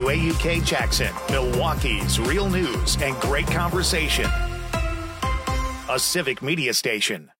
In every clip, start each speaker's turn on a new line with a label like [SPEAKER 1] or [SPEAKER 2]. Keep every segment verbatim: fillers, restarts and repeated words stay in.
[SPEAKER 1] W A U K Jackson, Milwaukee's real news and great conversation. A Civic Media station.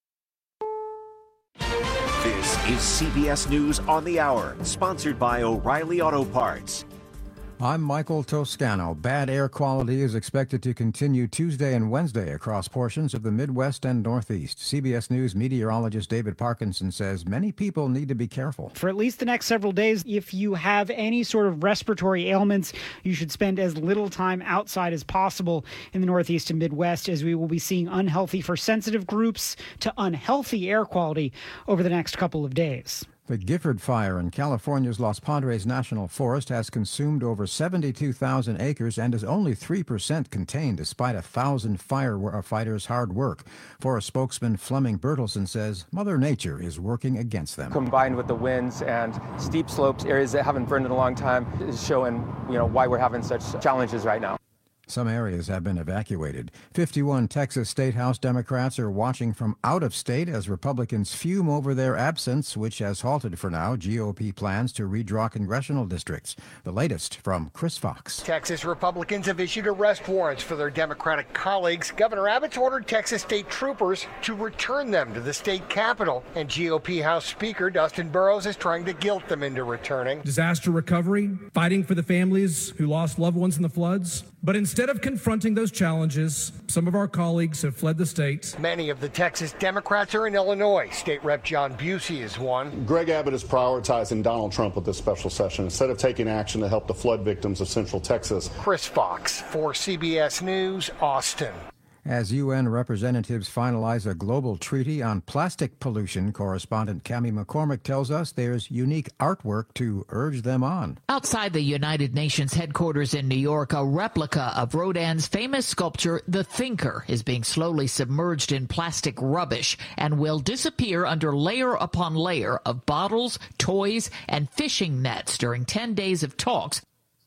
[SPEAKER 2] This is C B S News on the Hour, sponsored by O'Reilly Auto Parts.
[SPEAKER 3] I'm Michael Toscano. Bad air quality is expected to continue Tuesday and Wednesday across portions of the Midwest and Northeast. C B S News meteorologist David Parkinson says many people need to be careful.
[SPEAKER 4] For at least the next several days, if you have any sort of respiratory ailments, you should spend as little time outside as possible in the Northeast and Midwest, as we will be seeing unhealthy for sensitive groups to unhealthy air quality over the next couple of days.
[SPEAKER 3] The Gifford Fire in California's Los Padres National Forest has consumed over seventy-two thousand acres and is only three percent contained despite a thousand firefighters' hard work. Forest spokesman Fleming Bertelsen says Mother Nature is working against them.
[SPEAKER 5] Combined with the winds and steep slopes, areas that haven't burned in a long time, is showing, you know, why we're having such challenges right now.
[SPEAKER 3] Some areas have been evacuated. fifty-one Texas State House Democrats are watching from out of state as Republicans fume over their absence, which has halted for now G O P plans to redraw congressional districts. The latest from Chris Fox.
[SPEAKER 6] Texas Republicans have issued arrest warrants for their Democratic colleagues. Governor Abbott's ordered Texas state troopers to return them to the state capitol, and G O P House Speaker Dustin Burrows is trying to guilt them into returning.
[SPEAKER 7] Disaster recovery, fighting for the families who lost loved ones in the floods. But instead of confronting those challenges, some of our colleagues have fled the state.
[SPEAKER 6] Many of the Texas Democrats are in Illinois. State Rep John Busey is one.
[SPEAKER 8] Greg Abbott is prioritizing Donald Trump with this special session instead of taking action to help the flood victims of Central Texas.
[SPEAKER 6] Chris Fox for C B S News, Austin.
[SPEAKER 3] As U N representatives finalize a global treaty on plastic pollution, correspondent Cammie McCormick tells us there's unique artwork to urge them on.
[SPEAKER 9] Outside the United Nations headquarters in New York, a replica of Rodin's famous sculpture, The Thinker, is being slowly submerged in plastic rubbish and will disappear under layer upon layer of bottles, toys, and fishing nets during ten days of talks.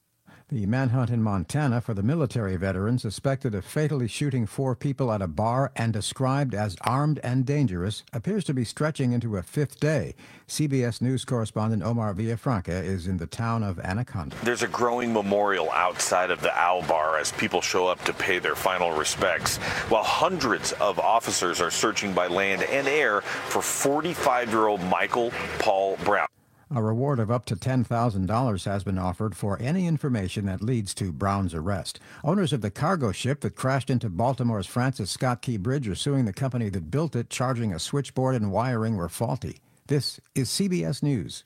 [SPEAKER 3] The manhunt in Montana for the military veteran suspected of fatally shooting four people at a bar and described as armed and dangerous appears to be stretching into a fifth day. C B S News correspondent Omar Villafranca is in the town of Anaconda.
[SPEAKER 10] There's a growing memorial outside of the Owl Bar as people show up to pay their final respects, while hundreds of officers are searching by land and air for forty-five-year-old Michael Paul Brown.
[SPEAKER 3] A reward of up to ten thousand dollars has been offered for any information that leads to Brown's arrest. Owners of the cargo ship that crashed into Baltimore's Francis Scott Key Bridge are suing the company that built it, charging a switchboard and wiring were faulty. This is C B S News.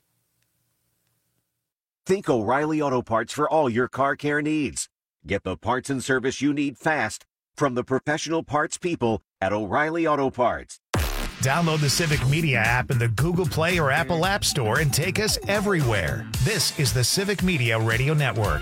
[SPEAKER 2] Think O'Reilly Auto Parts for all your car care needs. Get the parts and service you need fast from the professional parts people at O'Reilly Auto Parts.
[SPEAKER 1] Download the Civic Media app in the Google Play or Apple App Store and take us everywhere. This is the Civic Media Radio Network.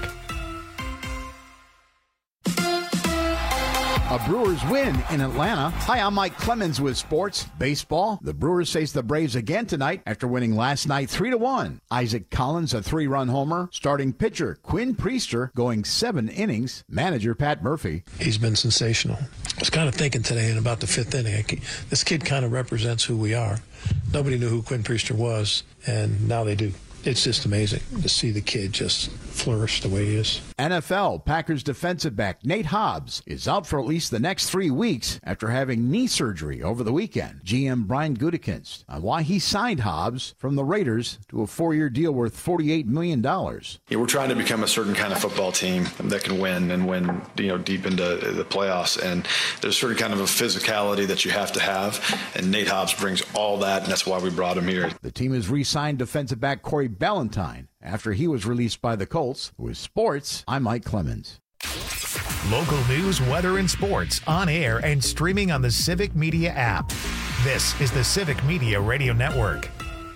[SPEAKER 11] A Brewers win in Atlanta. Hi, I'm Mike Clemens with Sports Baseball. The Brewers face the Braves again tonight after winning last night three to one. Isaac Collins, a three-run homer. Starting pitcher Quinn Priester going seven innings. Manager Pat Murphy.
[SPEAKER 12] He's been sensational. I was kind of thinking today in about the fifth inning, this kid kind of represents who we are. Nobody knew who Quinn Priester was, and now they do. It's just amazing to see the kid just flourish the way he is.
[SPEAKER 11] N F L Packers defensive back Nate Hobbs is out for at least the next three weeks after having knee surgery over the weekend. G M Brian Gutekunst on why he signed Hobbs from the Raiders to a four-year deal worth forty-eight million dollars.
[SPEAKER 13] Yeah, we're trying to become a certain kind of football team that can win and win, you know, deep into the playoffs. And there's certain kind of a physicality that you have to have. And Nate Hobbs brings all that, and that's why we brought him here.
[SPEAKER 11] The team has re-signed defensive back Corey Ballantyne after he was released by the Colts. With sports, I'm Mike Clemens.
[SPEAKER 1] Local news, weather, and sports on air and streaming on the Civic Media app. This is the Civic Media Radio Network.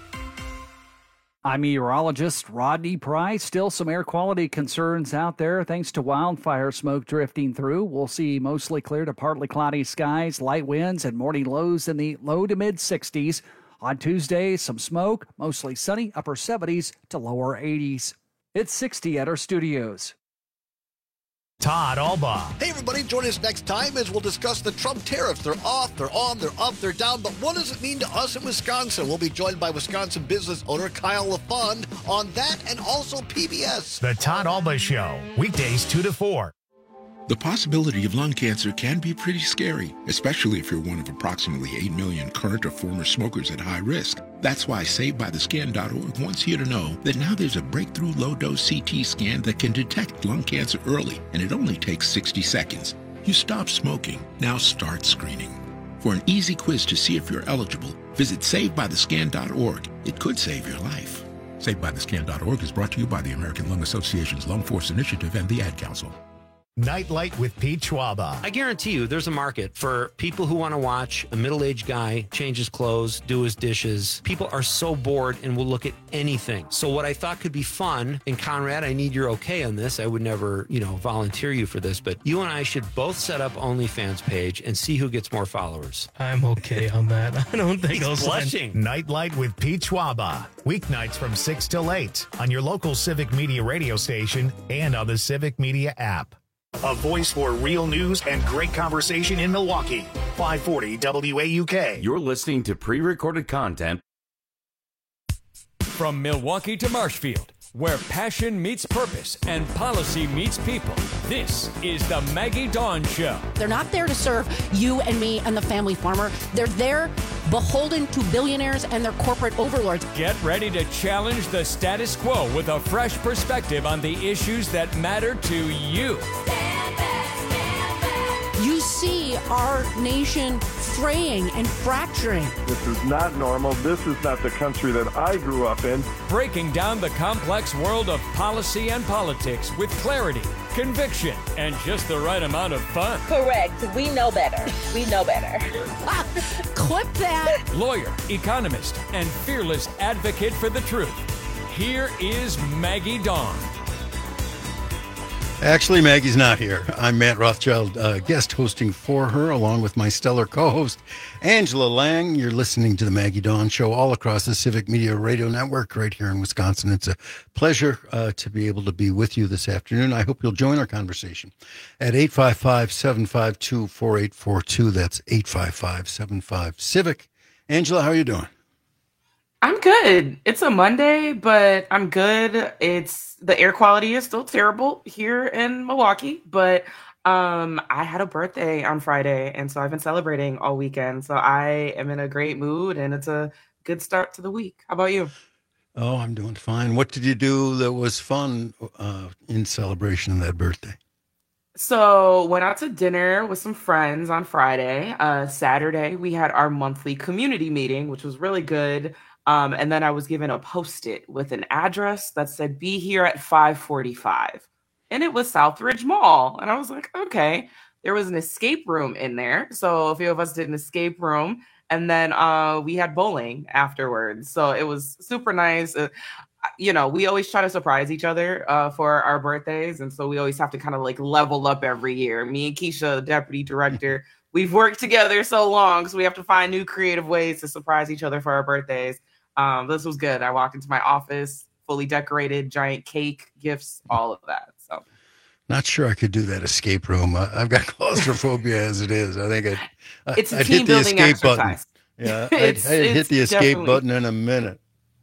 [SPEAKER 14] I'm meteorologist Rodney Price. Still some air quality concerns out there thanks to wildfire smoke drifting through. We'll see mostly clear to partly cloudy skies, light winds, and morning lows in the low to mid sixties. On Tuesday, some smoke, mostly sunny, upper seventies to lower eighties. It's sixty at our studios.
[SPEAKER 1] Todd Alba.
[SPEAKER 15] Hey, everybody, join us next time as we'll discuss the Trump tariffs. They're off, they're on, they're up, they're down. But what does it mean to us in Wisconsin? We'll be joined by Wisconsin business owner Kyle LaFond on that and also P B S.
[SPEAKER 1] The Todd Alba Show, weekdays two to four.
[SPEAKER 16] The possibility of lung cancer can be pretty scary, especially if you're one of approximately eight million current or former smokers at high risk. That's why Saved By The Scan dot org wants you to know that now there's a breakthrough low-dose C T scan that can detect lung cancer early, and it only takes sixty seconds. You stop smoking, now start screening. For an easy quiz to see if you're eligible, visit Saved By The Scan dot org. It could save your life. Saved By The Scan dot org is brought to you by the American Lung Association's Lung Force Initiative and the Ad Council.
[SPEAKER 1] Nightlight with Pete Schwaba.
[SPEAKER 17] I guarantee you there's a market for people who want to watch a middle-aged guy change his clothes, do his dishes. People are so bored and will look at anything. So what I thought could be fun, and Conrad, I need your okay on this. I would never, you know, volunteer you for this, but you and I should both set up OnlyFans page and see who gets more followers.
[SPEAKER 18] I'm okay on that. I don't think
[SPEAKER 17] He's
[SPEAKER 18] I'll
[SPEAKER 17] blushing.
[SPEAKER 18] Sign.
[SPEAKER 1] Nightlight with Pete Schwaba. Weeknights from six till eight on your local Civic Media radio station and on the Civic Media app. A voice for real news and great conversation in Milwaukee. five forty W A U K.
[SPEAKER 19] You're listening to pre-recorded content.
[SPEAKER 20] From Milwaukee to Marshfield, where passion meets purpose and policy meets people, this is the Maggie Dawn Show.
[SPEAKER 21] They're not there to serve you and me and the family farmer. They're there beholden to billionaires and their corporate overlords.
[SPEAKER 20] Get ready to challenge the status quo with a fresh perspective on the issues that matter to you.
[SPEAKER 21] You see our nation fraying and fracturing.
[SPEAKER 22] This is not normal. This is not the country that I grew up in.
[SPEAKER 20] Breaking down the complex world of policy and politics with clarity, conviction, and just the right amount of fun.
[SPEAKER 23] Correct. We know better. We know better.
[SPEAKER 21] Clip that.
[SPEAKER 20] Lawyer, economist, and fearless advocate for the truth. Here is Maggie Dawn.
[SPEAKER 24] Actually, Maggie's not here. I'm Matt Rothschild, uh, guest hosting for her, along with my stellar co-host, Angela Lang. You're listening to the Maggie Dawn Show all across the Civic Media Radio Network right here in Wisconsin. It's a pleasure uh, to be able to be with you this afternoon. I hope you'll join our conversation at eight five five, seven five two, four eight four two. That's eight five five, seven five, Civic. Angela, how are you doing?
[SPEAKER 25] I'm good. It's a Monday, but I'm good. It's the air quality is still terrible here in Milwaukee, but um, I had a birthday on Friday, and so I've been celebrating all weekend. So I am in a great mood, and it's a good start to the week. How about you?
[SPEAKER 24] Oh, I'm doing fine. What did you do that was fun uh, in celebration of that birthday?
[SPEAKER 25] So went out to dinner with some friends on Friday. Uh, Saturday, we had our monthly community meeting, which was really good. Um, and then I was given a Post-it with an address that said, be here at five forty-five. And it was Southridge Mall. And I was like, okay. There was an escape room in there. So a few of us did an escape room. And then uh, we had bowling afterwards. So it was super nice. Uh, you know, we always try to surprise each other uh, for our birthdays. And so we always have to kind of like level up every year. Me and Keisha, the deputy director, we've worked together so long. So we have to find new creative ways to surprise each other for our birthdays. Um, this was good. I walked into my office, fully decorated, giant cake, gifts, all of that. So,
[SPEAKER 24] not sure I could do that escape room. I, I've got claustrophobia as it is. I think I'd,
[SPEAKER 25] it's a
[SPEAKER 24] I'd
[SPEAKER 25] team
[SPEAKER 24] hit the
[SPEAKER 25] building
[SPEAKER 24] escape
[SPEAKER 25] exercise.
[SPEAKER 24] button. Yeah, I'd, I'd hit the escape
[SPEAKER 25] definitely...
[SPEAKER 24] button in a minute.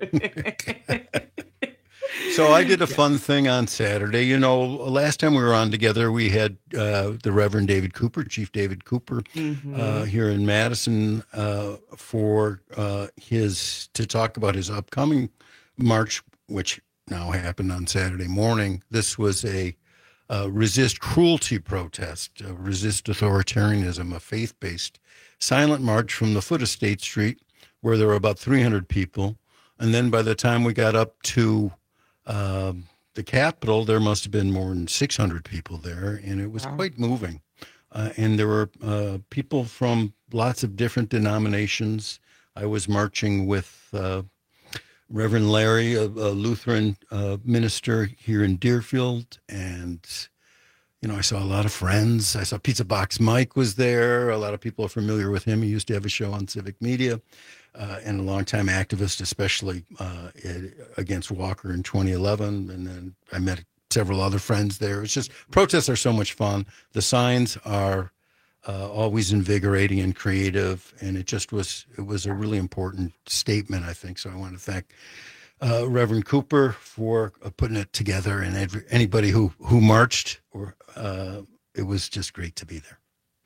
[SPEAKER 24] So I did a fun thing on Saturday. You know, last time we were on together, we had uh, the Reverend David Cooper, Chief David Cooper, mm-hmm. uh, here in Madison uh, for uh, his to talk about his upcoming march, which now happened on Saturday morning. This was a uh, resist cruelty protest, uh, resist authoritarianism, a faith-based silent march from the foot of State Street, where there were about three hundred people. And then by the time we got up to Um, the Capitol, there must have been more than six hundred people there, and it was wow. quite moving. Uh, and there were uh, people from lots of different denominations. I was marching with uh, Reverend Larry, a, a Lutheran uh, minister here in Deerfield, and you know, I saw a lot of friends. I saw Pizza Box Mike was there. A lot of people are familiar with him. He used to have a show on Civic Media. Uh, and a longtime activist, especially uh, against Walker in twenty eleven. And then I met several other friends there. It's just protests are so much fun. The signs are uh, always invigorating and creative, and it just was it was a really important statement, I think. So I want to thank uh, Reverend Cooper for uh, putting it together, and every, anybody who who marched. Or uh, it was just great to be there.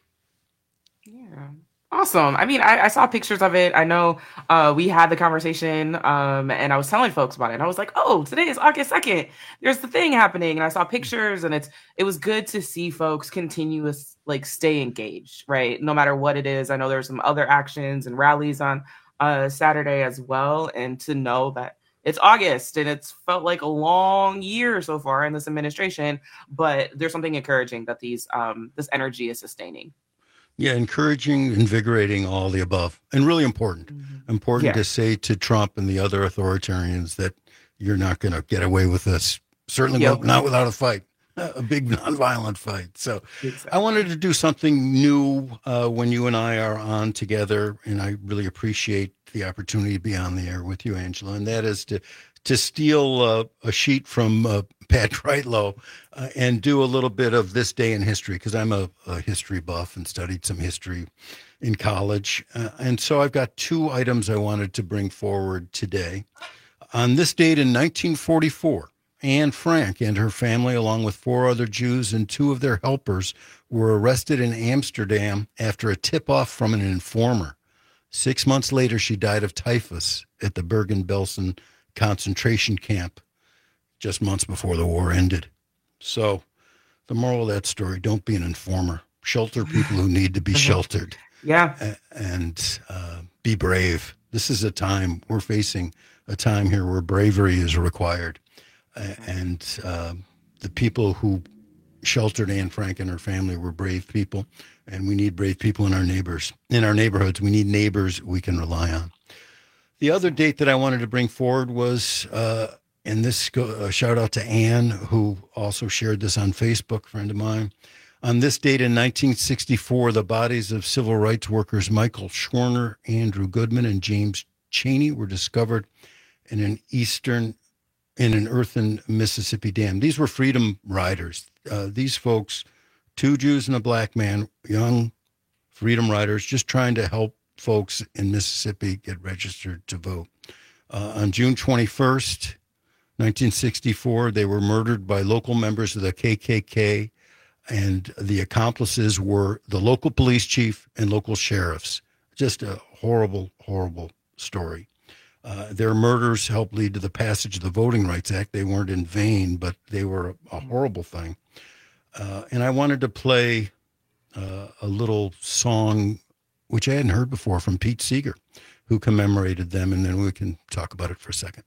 [SPEAKER 25] Yeah. Awesome. I mean, I, I saw pictures of it. I know uh, we had the conversation um, and I was telling folks about it. And I was like, oh, today is August second. There's the thing happening. And I saw pictures, and it's it was good to see folks continuous, like, stay engaged, right? No matter what it is. I know there's some other actions and rallies on uh, Saturday as well. And to know that it's August and it's felt like a long year so far in this administration, but there's something encouraging that these um, this energy is sustaining.
[SPEAKER 24] Yeah, encouraging, invigorating, all the above, and really important. Mm-hmm. Important yeah. to say to Trump and the other authoritarians that you're not going to get away with this. Certainly yep. not without a fight, a big nonviolent fight. So exactly. I wanted to do something new uh, when you and I are on together, and I really appreciate the opportunity to be on the air with you, Angela, and that is to to steal uh, a sheet from uh, Pat Kreitlow uh, and do a little bit of this day in history, because I'm a, a history buff and studied some history in college. Uh, and so I've got two items I wanted to bring forward today. On this date in nineteen forty-four, Anne Frank and her family, along with four other Jews and two of their helpers, were arrested in Amsterdam after a tip-off from an informer. Six months later, she died of typhus at the Bergen-Belsen concentration camp just months before the war ended. So the moral of that story, don't be an informer. Shelter people who need to be sheltered.
[SPEAKER 25] Yeah.
[SPEAKER 24] And uh, be brave. This is a time, we're facing a time here where bravery is required. And uh, the people who sheltered Anne Frank and her family were brave people. And we need brave people in our neighbors, in our neighborhoods. We need neighbors we can rely on. The other date that I wanted to bring forward was, uh, and this go, uh, shout out to Anne, who also shared this on Facebook, a friend of mine. On this date in nineteen sixty-four, the bodies of civil rights workers Michael Schwerner, Andrew Goodman, and James Chaney were discovered in an eastern, in an earthen Mississippi dam. These were freedom riders. Uh, these folks, two Jews and a black man, young freedom riders, just trying to help folks in Mississippi get registered to vote. Uh, on June twenty-first, nineteen sixty-four, they were murdered by local members of the K K K, and the accomplices were the local police chief and local sheriffs. Just a horrible, horrible story. Uh, their murders helped lead to the passage of the Voting Rights Act. They weren't in vain, but they were a, a horrible thing. Uh, and I wanted to play uh, a little song which I hadn't heard before, from Pete Seeger, who commemorated them, and then we can talk about it for a second.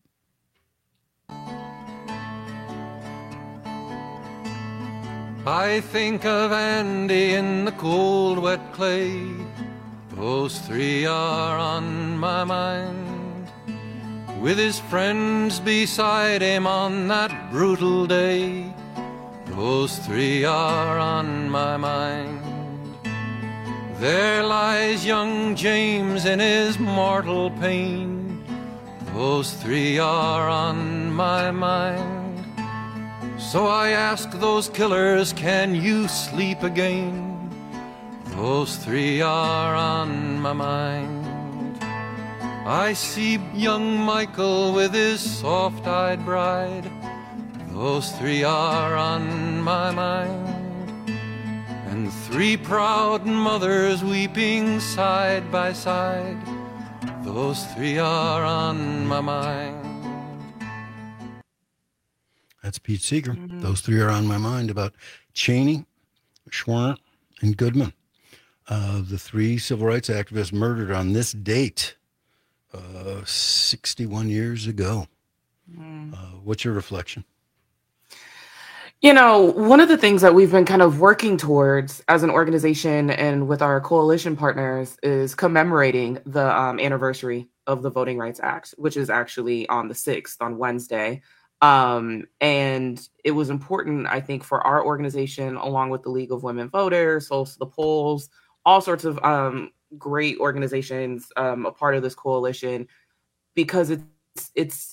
[SPEAKER 4] I think of Andy in the cold, wet clay. Those three are on my mind. With his friends beside him on that brutal day. Those three are on my mind. There lies young James in his mortal pain. Those three are on my mind. So I ask those killers, can you sleep again? Those three are on my mind. I see young Michael with his soft-eyed bride. Those three are on my mind. And three proud mothers weeping side by side. Those three are on my mind.
[SPEAKER 24] That's Pete Seeger. Mm-hmm. Those three are on my mind, about Chaney, Schwerner, and Goodman. Uh, the three civil rights activists murdered on this date uh, sixty-one years ago. Mm. Uh, what's your reflection?
[SPEAKER 25] You know, one of the things that we've been kind of working towards as an organization and with our coalition partners is commemorating the um, anniversary of the Voting Rights Act, which is actually on the sixth, on Wednesday. Um, and it was important, I think, for our organization, along with the League of Women Voters, Souls to the Polls, all sorts of um, great organizations, um, a part of this coalition, because it's it's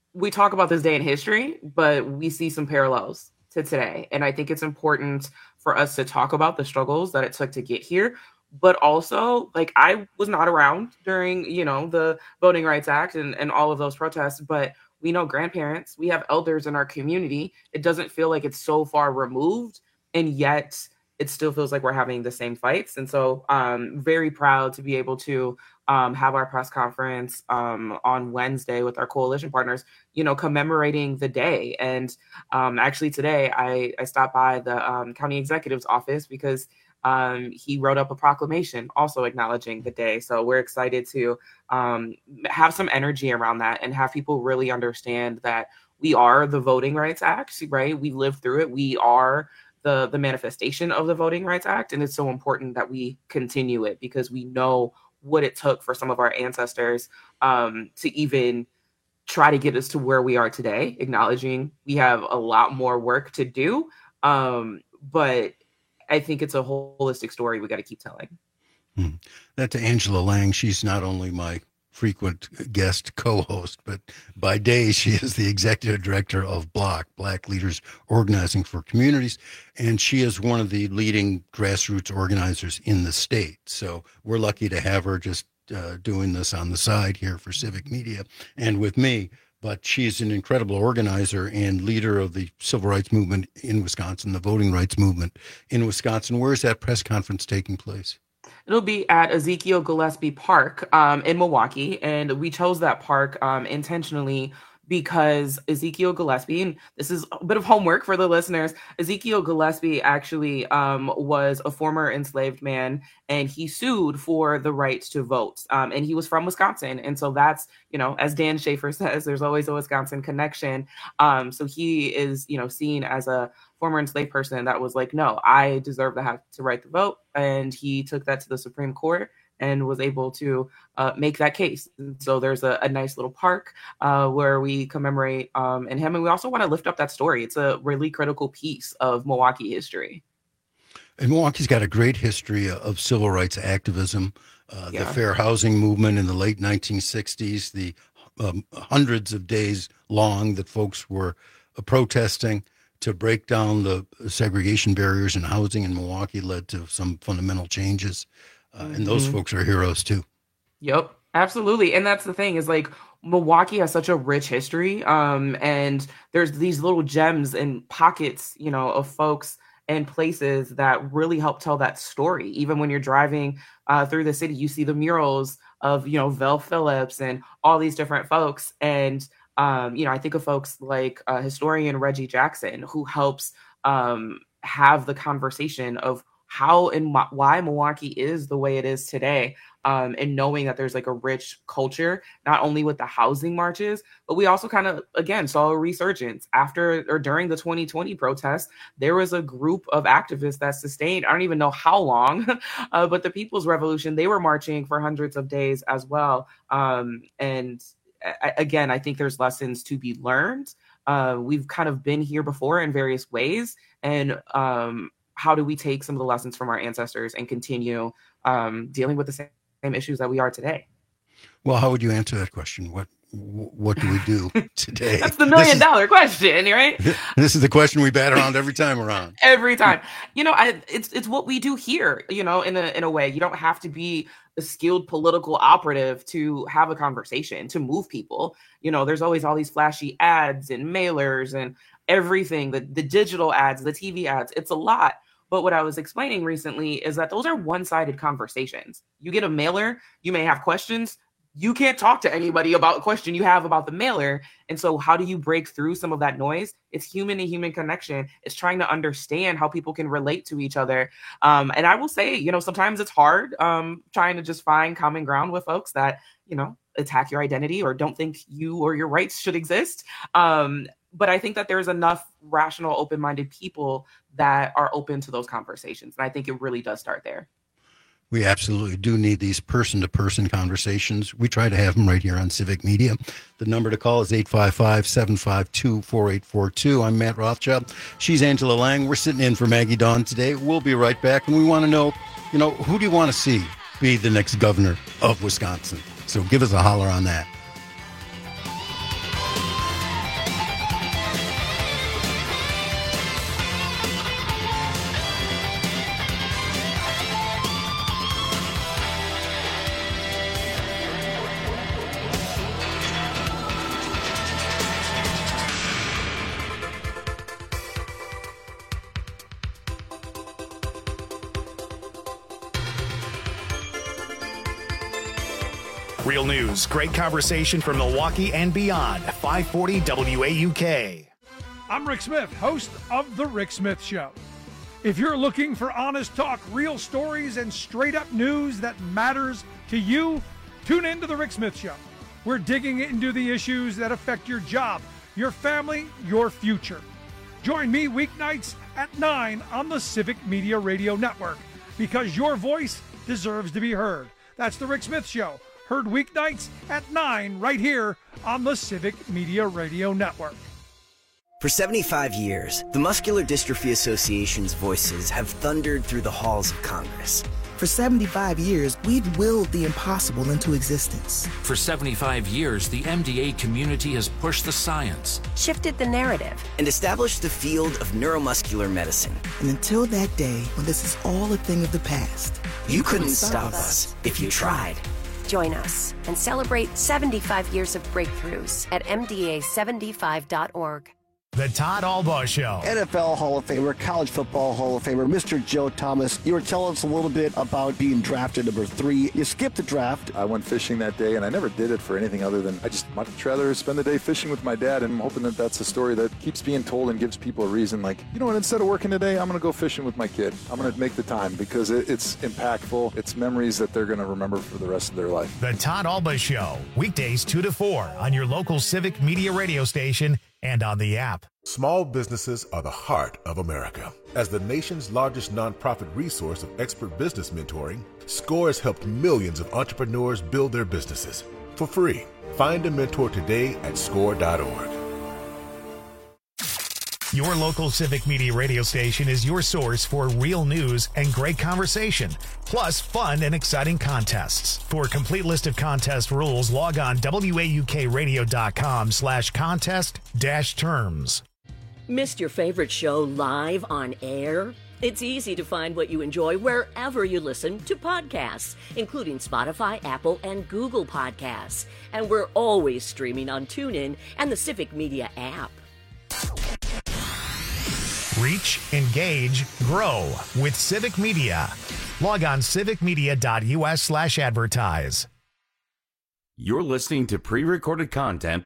[SPEAKER 25] we talk about this day in history, but we see some parallels to today. And I think it's important for us to talk about the struggles that it took to get here. But also, like, I was not around during, you know, the Voting Rights Act and, and all of those protests, but we know grandparents, we have elders in our community. It doesn't feel like it's so far removed, and yet it still feels like we're having the same fights. And so I'm um, very proud to be able to um, have our press conference um, on Wednesday with our coalition partners, you know, commemorating the day. And um, actually today I, I stopped by the um, county executive's office because um, he wrote up a proclamation also acknowledging the day. So we're excited to um, have some energy around that and have people really understand that we are the Voting Rights Act, right? We lived through it. We are the the manifestation of the Voting Rights Act. And it's so important that we continue it because we know what it took for some of our ancestors um, to even try to get us to where we are today, acknowledging we have a lot more work to do. Um, but I think it's a holistic story we got to keep telling.
[SPEAKER 24] Hmm. That's Angela Lang. She's not only my frequent guest co-host, but by day she is the executive director of BLOC, Black Leaders Organizing for Communities, and she is one of the leading grassroots organizers in the state. So we're lucky to have her just uh, doing this on the side here for Civic Media and with me. But she's an incredible organizer and leader of the civil rights movement in Wisconsin, the voting rights movement in Wisconsin. Where is that press conference taking place?
[SPEAKER 25] It'll be at Ezekiel Gillespie Park um, in Milwaukee. And we chose that park um, intentionally because Ezekiel Gillespie, and this is a bit of homework for the listeners, Ezekiel Gillespie actually um, was a former enslaved man, and he sued for the right to vote. Um, and he was from Wisconsin. And so that's, you know, as Dan Schaefer says, there's always a Wisconsin connection. Um, so he is, you know, seen as a former enslaved person that was like, no, I deserve to have to right to vote. And he took that to the Supreme Court and was able to uh, make that case. And so there's a, a nice little park uh, where we commemorate um, in him. And we also want to lift up that story. It's a really critical piece of Milwaukee history.
[SPEAKER 24] And Milwaukee's got a great history of civil rights activism, uh, yeah. the fair housing movement in the late nineteen sixties, the um, hundreds of days long that folks were uh, protesting to break down the segregation barriers in housing in Milwaukee led to some fundamental changes. Uh, and those mm-hmm. folks are heroes too.
[SPEAKER 25] Yep, absolutely. And that's the thing is like Milwaukee has such a rich history. Um, and there's these little gems and pockets, you know, of folks and places that really help tell that story. Even when you're driving uh, through the city, you see the murals of, you know, Vel Phillips and all these different folks. And, um, you know, I think of folks like uh, historian Reggie Jackson, who helps um, have the conversation of how and why Milwaukee is the way it is today. Um, and knowing that there's like a rich culture, not only with the housing marches, but we also kind of, again, saw a resurgence after or during the twenty twenty protests. There was a group of activists that sustained, I don't even know how long, uh, but the People's Revolution, they were marching for hundreds of days as well. Um, and I, again, I think there's lessons to be learned. Uh, we've kind of been here before in various ways. And um, how do we take some of the lessons from our ancestors and continue um, dealing with the same same issues that we are today?
[SPEAKER 24] Well, how would you answer that question? What what do we do today?
[SPEAKER 25] That's the million is, dollar question, right?
[SPEAKER 24] This is the question we bat around every time around.
[SPEAKER 25] Every time. You know, I, it's it's what we do here, you know, in a in a way. You don't have to be a skilled political operative to have a conversation, to move people. You know, there's always all these flashy ads and mailers and everything, the, the digital ads, the T V ads. It's a lot. But what I was explaining recently is that those are one-sided conversations. You get a mailer, you may have questions. You can't talk to anybody about a question you have about the mailer. And so how do you break through some of that noise? It's human to human connection. It's trying to understand how people can relate to each other. Um, and I will say, you know, sometimes it's hard um, trying to just find common ground with folks that, you know, attack your identity or don't think you or your rights should exist. Um, But I think that there's enough rational, open-minded people that are open to those conversations. And I think it really does start there.
[SPEAKER 24] We absolutely do need these person-to-person conversations. We try to have them right here on Civic Media. The number to call is eight five five, seven five two, four eight four two. I'm Matt Rothschild. She's Angela Lang. We're sitting in for Maggie Dawn today. We'll be right back. And we want to know, you know, who do you want to see be the next governor of Wisconsin? So give us a holler on that.
[SPEAKER 1] Real news, great conversation from Milwaukee and beyond. five forty W A U K.
[SPEAKER 5] I'm Rick Smith, host of The Rick Smith Show. If you're looking for honest talk, real stories, and straight-up news that matters to you, tune in to The Rick Smith Show. We're digging into the issues that affect your job, your family, your future. Join me weeknights at nine on the Civic Media Radio Network, because your voice deserves to be heard. That's The Rick Smith Show, heard weeknights at nine right here on the Civic Media Radio Network.
[SPEAKER 6] For seventy-five years, the Muscular Dystrophy Association's voices have thundered through the halls of Congress.
[SPEAKER 7] For seventy-five years, we've willed the impossible into existence.
[SPEAKER 8] For seventy-five years, the M D A community has pushed the science,
[SPEAKER 6] shifted the narrative, and established the field of neuromuscular medicine.
[SPEAKER 7] And until that day when this is all a thing of the past,
[SPEAKER 6] you, you couldn't, couldn't stop us if you tried.
[SPEAKER 9] Join us and celebrate seventy-five years of breakthroughs at M D A seventy-five dot org.
[SPEAKER 1] The Todd Albaugh Show.
[SPEAKER 26] N F L Hall of Famer, College Football Hall of Famer, Mister Joe Thomas. You were telling us a little bit about being drafted number three. You skipped the draft.
[SPEAKER 27] I went fishing that day, and I never did it for anything other than I just much rather spend the day fishing with my dad, and I'm hoping that that's a story that keeps being told and gives people a reason. Like, you know what, instead of working today, I'm going to go fishing with my kid. I'm going to make the time because it, it's impactful. It's memories that they're going to remember for the rest of their life.
[SPEAKER 1] The Todd Albaugh Show, weekdays two to four on your local Civic Media radio station and on the app.
[SPEAKER 28] Small businesses are the heart of America. As the nation's largest nonprofit resource of expert business mentoring, SCORE has helped millions of entrepreneurs build their businesses for free. Find a mentor today at score dot org.
[SPEAKER 1] Your local Civic Media radio station is your source for real news and great conversation, plus fun and exciting contests. For a complete list of contest rules, log on W A U K radio dot com slash contest dash terms.
[SPEAKER 29] Missed your favorite show live on air? It's easy to find what you enjoy wherever you listen to podcasts, including Spotify, Apple, and Google Podcasts. And we're always streaming on TuneIn and the Civic Media app.
[SPEAKER 1] Reach, engage, grow with Civic Media. Log on civic media dot U S slash advertise.
[SPEAKER 19] You're listening to pre-recorded content.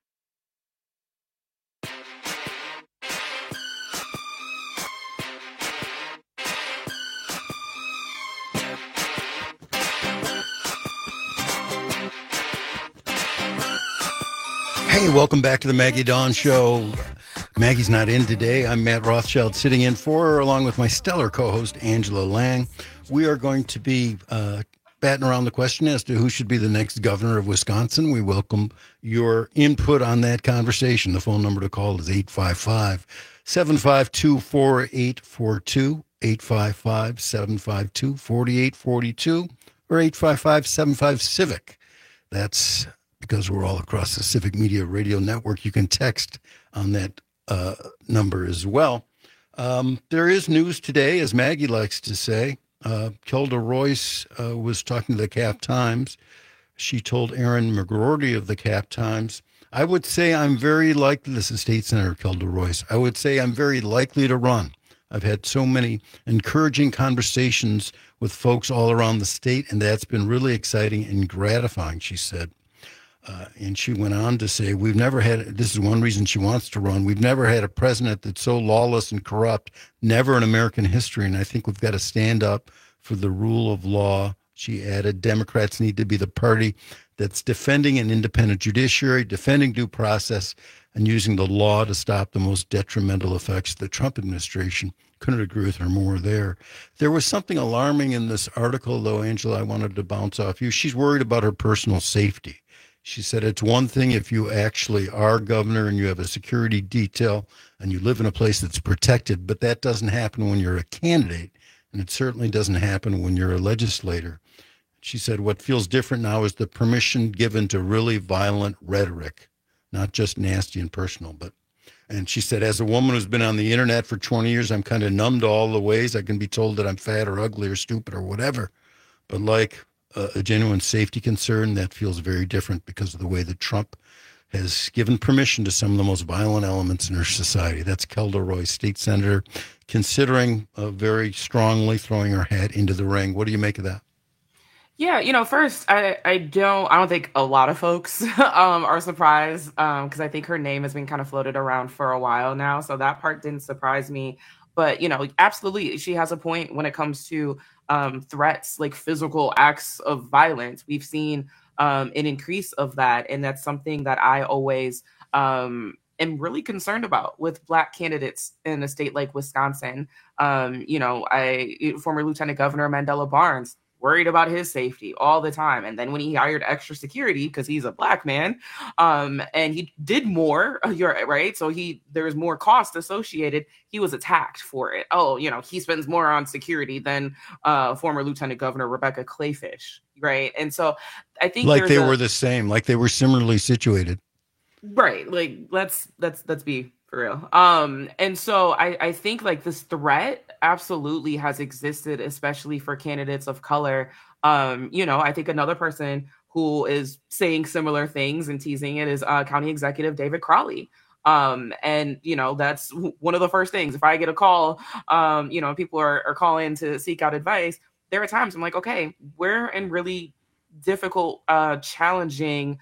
[SPEAKER 24] Hey, welcome back to the Maggie Dawn Show. Maggie's not in today. I'm Matt Rothschild sitting in for her along with my stellar co-host Angela Lang. We are going to be uh, batting around the question as to who should be the next governor of Wisconsin. We welcome your input on that conversation. The phone number to call is eight five five, seven five two, four eight four two, eight five five, seven five two, four eight four two, or eight five five, seven five, CIVIC. That's because we're all across the Civic Media Radio Network. You can text on that uh, number as well. Um, there is news today, as Maggie likes to say. Uh, Kelda Royce uh, was talking to the Cap Times. She told Aaron McGroarty of the Cap Times, I would say I'm very likely, this is State Senator Kelda Royce, I would say I'm very likely to run. I've had so many encouraging conversations with folks all around the state, and that's been really exciting and gratifying, she said. Uh, and she went on to say, we've never had, this is one reason she wants to run, we've never had a president that's so lawless and corrupt, never in American history, and I think we've got to stand up for the rule of law. She added, Democrats need to be the party that's defending an independent judiciary, defending due process, and using the law to stop the most detrimental effects of the Trump administration. Couldn't agree with her more there. There was something alarming in this article, though, Angela, I wanted to bounce off you. She's worried about her personal safety. She said it's one thing if you actually are governor and you have a security detail and you live in a place that's protected, but that doesn't happen when you're a candidate, and it certainly doesn't happen when you're a legislator. She said what feels different now is the permission given to really violent rhetoric, not just nasty and personal. But, and she said, as a woman who's been on the internet for twenty years, I'm kind of numb to all the ways I can be told that I'm fat or ugly or stupid or whatever. But like a, a genuine safety concern, that feels very different because of the way that Trump has given permission to some of the most violent elements in our society. That's Kelda Royce, state senator, considering uh, very strongly throwing her hat into the ring. What do you make of that?
[SPEAKER 25] Yeah, you know, first, I, I don't I don't think a lot of folks um, are surprised because I think her name has been kind of floated around for a while now. So that part didn't surprise me. But, you know, absolutely, she has a point when it comes to um, threats, like physical acts of violence. We've seen um, an increase of that. And that's something that I always um, am really concerned about with Black candidates in a state like Wisconsin. Um, you know, I former Lieutenant Governor Mandela Barnes, worried about his safety all the time. And then when he hired extra security, because he's a Black man, um, and he did more, you're right. So he, there was more cost associated. He was attacked for it. Oh, you know, he spends more on security than uh, former Lieutenant Governor Rebecca Clayfish. Right. And so I think
[SPEAKER 24] like they
[SPEAKER 25] a,
[SPEAKER 24] were the same, like they were similarly situated.
[SPEAKER 25] Right. Like let's, let's, let's be for real. Um, and so I, I think like this threat absolutely has existed, especially for candidates of color. Um, you know, I think another person who is saying similar things and teasing it is uh, County Executive David Crowley. Um, and, you know, that's one of the first things. If I get a call, um, you know, people are, are calling to seek out advice, there are times I'm like, okay, we're in really difficult, uh, challenging,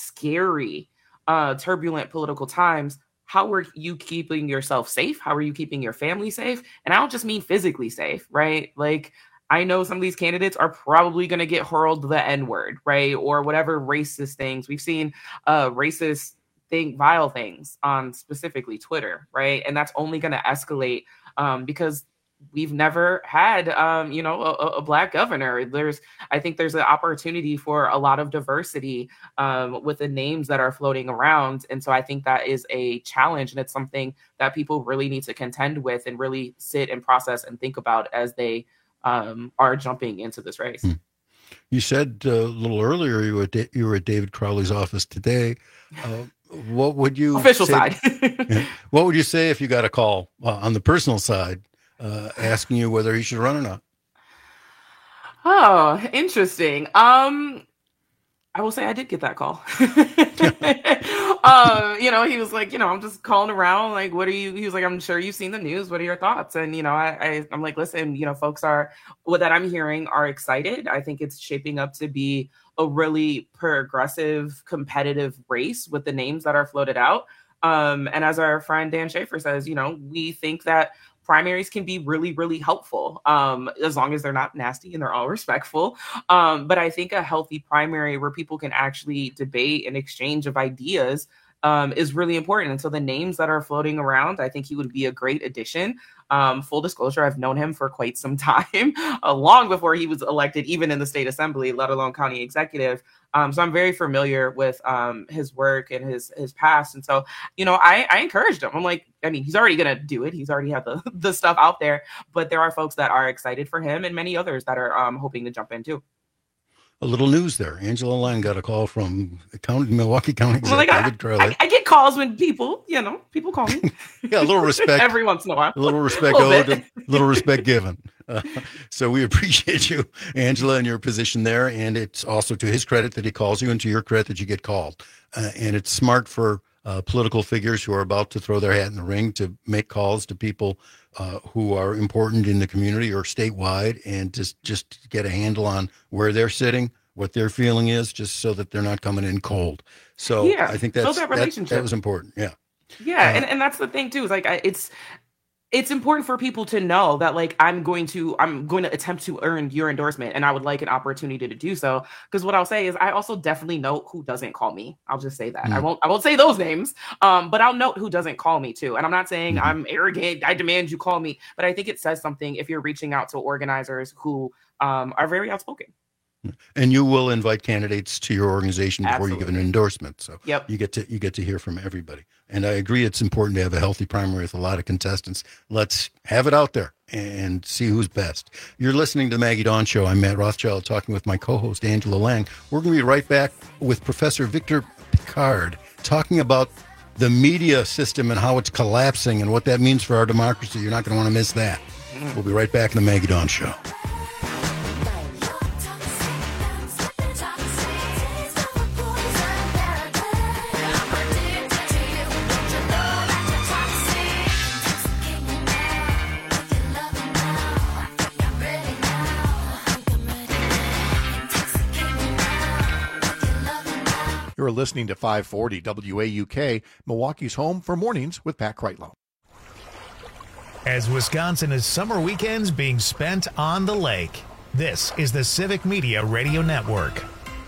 [SPEAKER 25] scary, uh, turbulent political times. How are you keeping yourself safe? How are you keeping your family safe? And I don't just mean physically safe, right? Like, I know some of these candidates are probably going to get hurled the N-word, right? Or whatever racist things. We've seen uh, racist thing, vile things on specifically Twitter, right? And that's only going to escalate um, because we've never had, um, you know, a, a Black governor. There's, I think there's an opportunity for a lot of diversity um, with the names that are floating around. And so I think that is a challenge, and it's something that people really need to contend with and really sit and process and think about as they um, are jumping into this race.
[SPEAKER 24] Hmm. You said uh, a little earlier you were, at, you were at David Crowley's office today. Uh, what would you
[SPEAKER 25] official
[SPEAKER 24] say,
[SPEAKER 25] side?
[SPEAKER 24] What would you say if you got a call uh, on the personal side uh, asking you whether he should run or not?
[SPEAKER 25] Oh, interesting. Um, I will say I did get that call. uh, you know, he was like, you know, I'm just calling around. Like, what are you? He was like, I'm sure you've seen the news. What are your thoughts? And, you know, I, I I'm like, listen, you know, folks are, what that I'm hearing are excited. I think it's shaping up to be a really progressive, competitive race with the names that are floated out. Um, and as our friend Dan Schaefer says, you know, we think that primaries can be really, really helpful um, as long as they're not nasty and they're all respectful. Um, but I think a healthy primary where people can actually debate and exchange of ideas um, is really important. And so the names that are floating around, I think he would be a great addition. Um, full disclosure, I've known him for quite some time, uh, long before he was elected, even in the state assembly, let alone county executive. Um, so I'm very familiar with um, his work and his his past. And so, you know, I, I encouraged him. I'm like, I mean, he's already going to do it. He's already had the, the stuff out there. But there are folks that are excited for him and many others that are um, hoping to jump in, too.
[SPEAKER 24] A little news there. Angela Lang got a call from county, Milwaukee County
[SPEAKER 25] well,
[SPEAKER 24] Executive
[SPEAKER 25] David Crowley. I, I get calls when people, you know, people call me.
[SPEAKER 24] Yeah, a little respect.
[SPEAKER 25] Every once in a while.
[SPEAKER 24] A little respect
[SPEAKER 25] a
[SPEAKER 24] owed, a little respect given. Uh, so we appreciate you, Angela, and your position there. And it's also to his credit that he calls you, and to your credit that you get called. Uh, and it's smart for uh, political figures who are about to throw their hat in the ring to make calls to people uh, who are important in the community or statewide, and just, just get a handle on where they're sitting, what their feeling is, just so that they're not coming in cold. So
[SPEAKER 25] yeah,
[SPEAKER 24] I think that's,
[SPEAKER 25] that,
[SPEAKER 24] that, that was important. Yeah.
[SPEAKER 25] Yeah.
[SPEAKER 24] Uh,
[SPEAKER 25] and, and that's the thing too, is like, I, it's, it's important for people to know that, like, I'm going to, I'm going to attempt to earn your endorsement, and I would like an opportunity to do so. Because what I'll say is, I also definitely know who doesn't call me. I'll just say that. Mm. I won't, I won't say those names, um, but I'll note who doesn't call me too. And I'm not saying mm-hmm. I'm arrogant, I demand you call me, but I think it says something if you're reaching out to organizers who um, are very outspoken.
[SPEAKER 24] And you will invite candidates to your organization before
[SPEAKER 25] Absolutely.
[SPEAKER 24] you give an endorsement. So
[SPEAKER 25] yep.
[SPEAKER 24] you get to you get to hear from everybody. And I agree it's important to have a healthy primary with a lot of contestants. Let's have it out there and see who's best. You're listening to the Maggie Dawn Show. I'm Matt Rothschild, talking with my co-host Angela Lang. We're going to be right back with Professor Victor Pickard, talking about the media system and how it's collapsing and what that means for our democracy. You're not going to want to miss that. We'll be right back in the Maggie Dawn Show.
[SPEAKER 2] You're listening to five forty W A U K, Milwaukee's home for Mornings with Pat Kreitlow.
[SPEAKER 1] As Wisconsin is summer weekends being spent on the lake, this is the Civic Media Radio Network.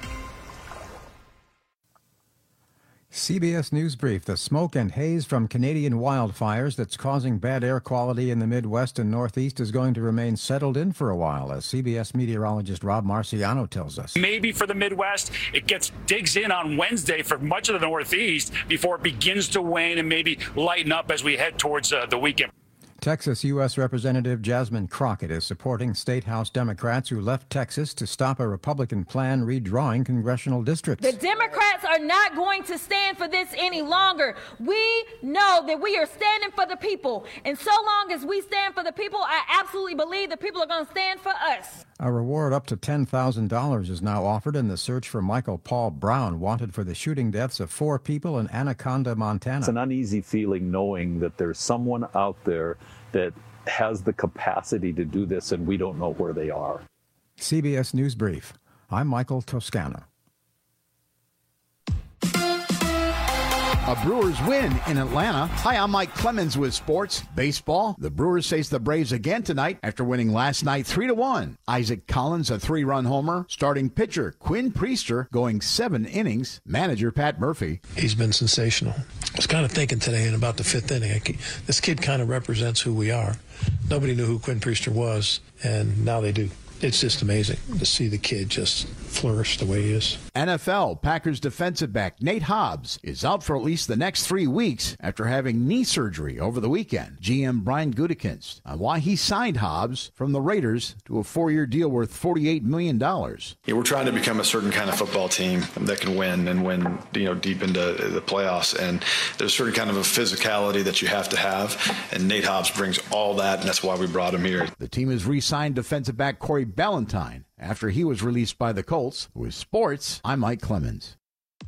[SPEAKER 3] C B S News Brief. The smoke and haze from Canadian wildfires that's causing bad air quality in the Midwest and Northeast is going to remain settled in for a while, as C B S meteorologist Rob Marciano tells us.
[SPEAKER 10] Maybe for the Midwest, it gets digs in on Wednesday for much of the Northeast before it begins to wane and maybe lighten up as we head towards uh, the weekend.
[SPEAKER 3] Texas U S Representative Jasmine Crockett is supporting State House Democrats who left Texas to stop a Republican plan redrawing congressional districts.
[SPEAKER 11] The Democrats are not going to stand for this any longer. We know that we are standing for the people. And so long as we stand for the people, I absolutely believe the people are going to stand for us.
[SPEAKER 3] A reward up to ten thousand dollars is now offered in the search for Michael Paul Brown, wanted for the shooting deaths of four people in Anaconda, Montana.
[SPEAKER 12] It's an uneasy feeling knowing that there's someone out there that has the capacity to do this, and we don't know where they are.
[SPEAKER 3] C B S News Brief. I'm Michael Toscano.
[SPEAKER 13] A Brewers win in Atlanta. Hi, I'm Mike Clemens with Sports Baseball. The Brewers face the Braves again tonight after winning last night three to one. Isaac Collins, a three-run homer. Starting pitcher Quinn Priester going seven innings. Manager Pat Murphy.
[SPEAKER 14] He's been sensational. I was kind of thinking today in about the fifth inning, this kid kind of represents who we are. Nobody knew who Quinn Priester was, and now they do. It's just amazing to see the kid just flourish the way he is.
[SPEAKER 13] N F L Packers defensive back Nate Hobbs is out for at least the next three weeks after having knee surgery over the weekend. G M Brian Gutekunst on why he signed Hobbs from the Raiders to a four-year deal worth forty-eight million dollars.
[SPEAKER 15] Yeah, we're trying to become a certain kind of football team that can win and win, you know, deep into the playoffs. And there's a certain kind of a physicality that you have to have. And Nate Hobbs brings all that, and that's why we brought him here.
[SPEAKER 13] The team has re-signed defensive back Corey Ballantyne after he was released by the Colts. With sports, I'm Mike Clemens.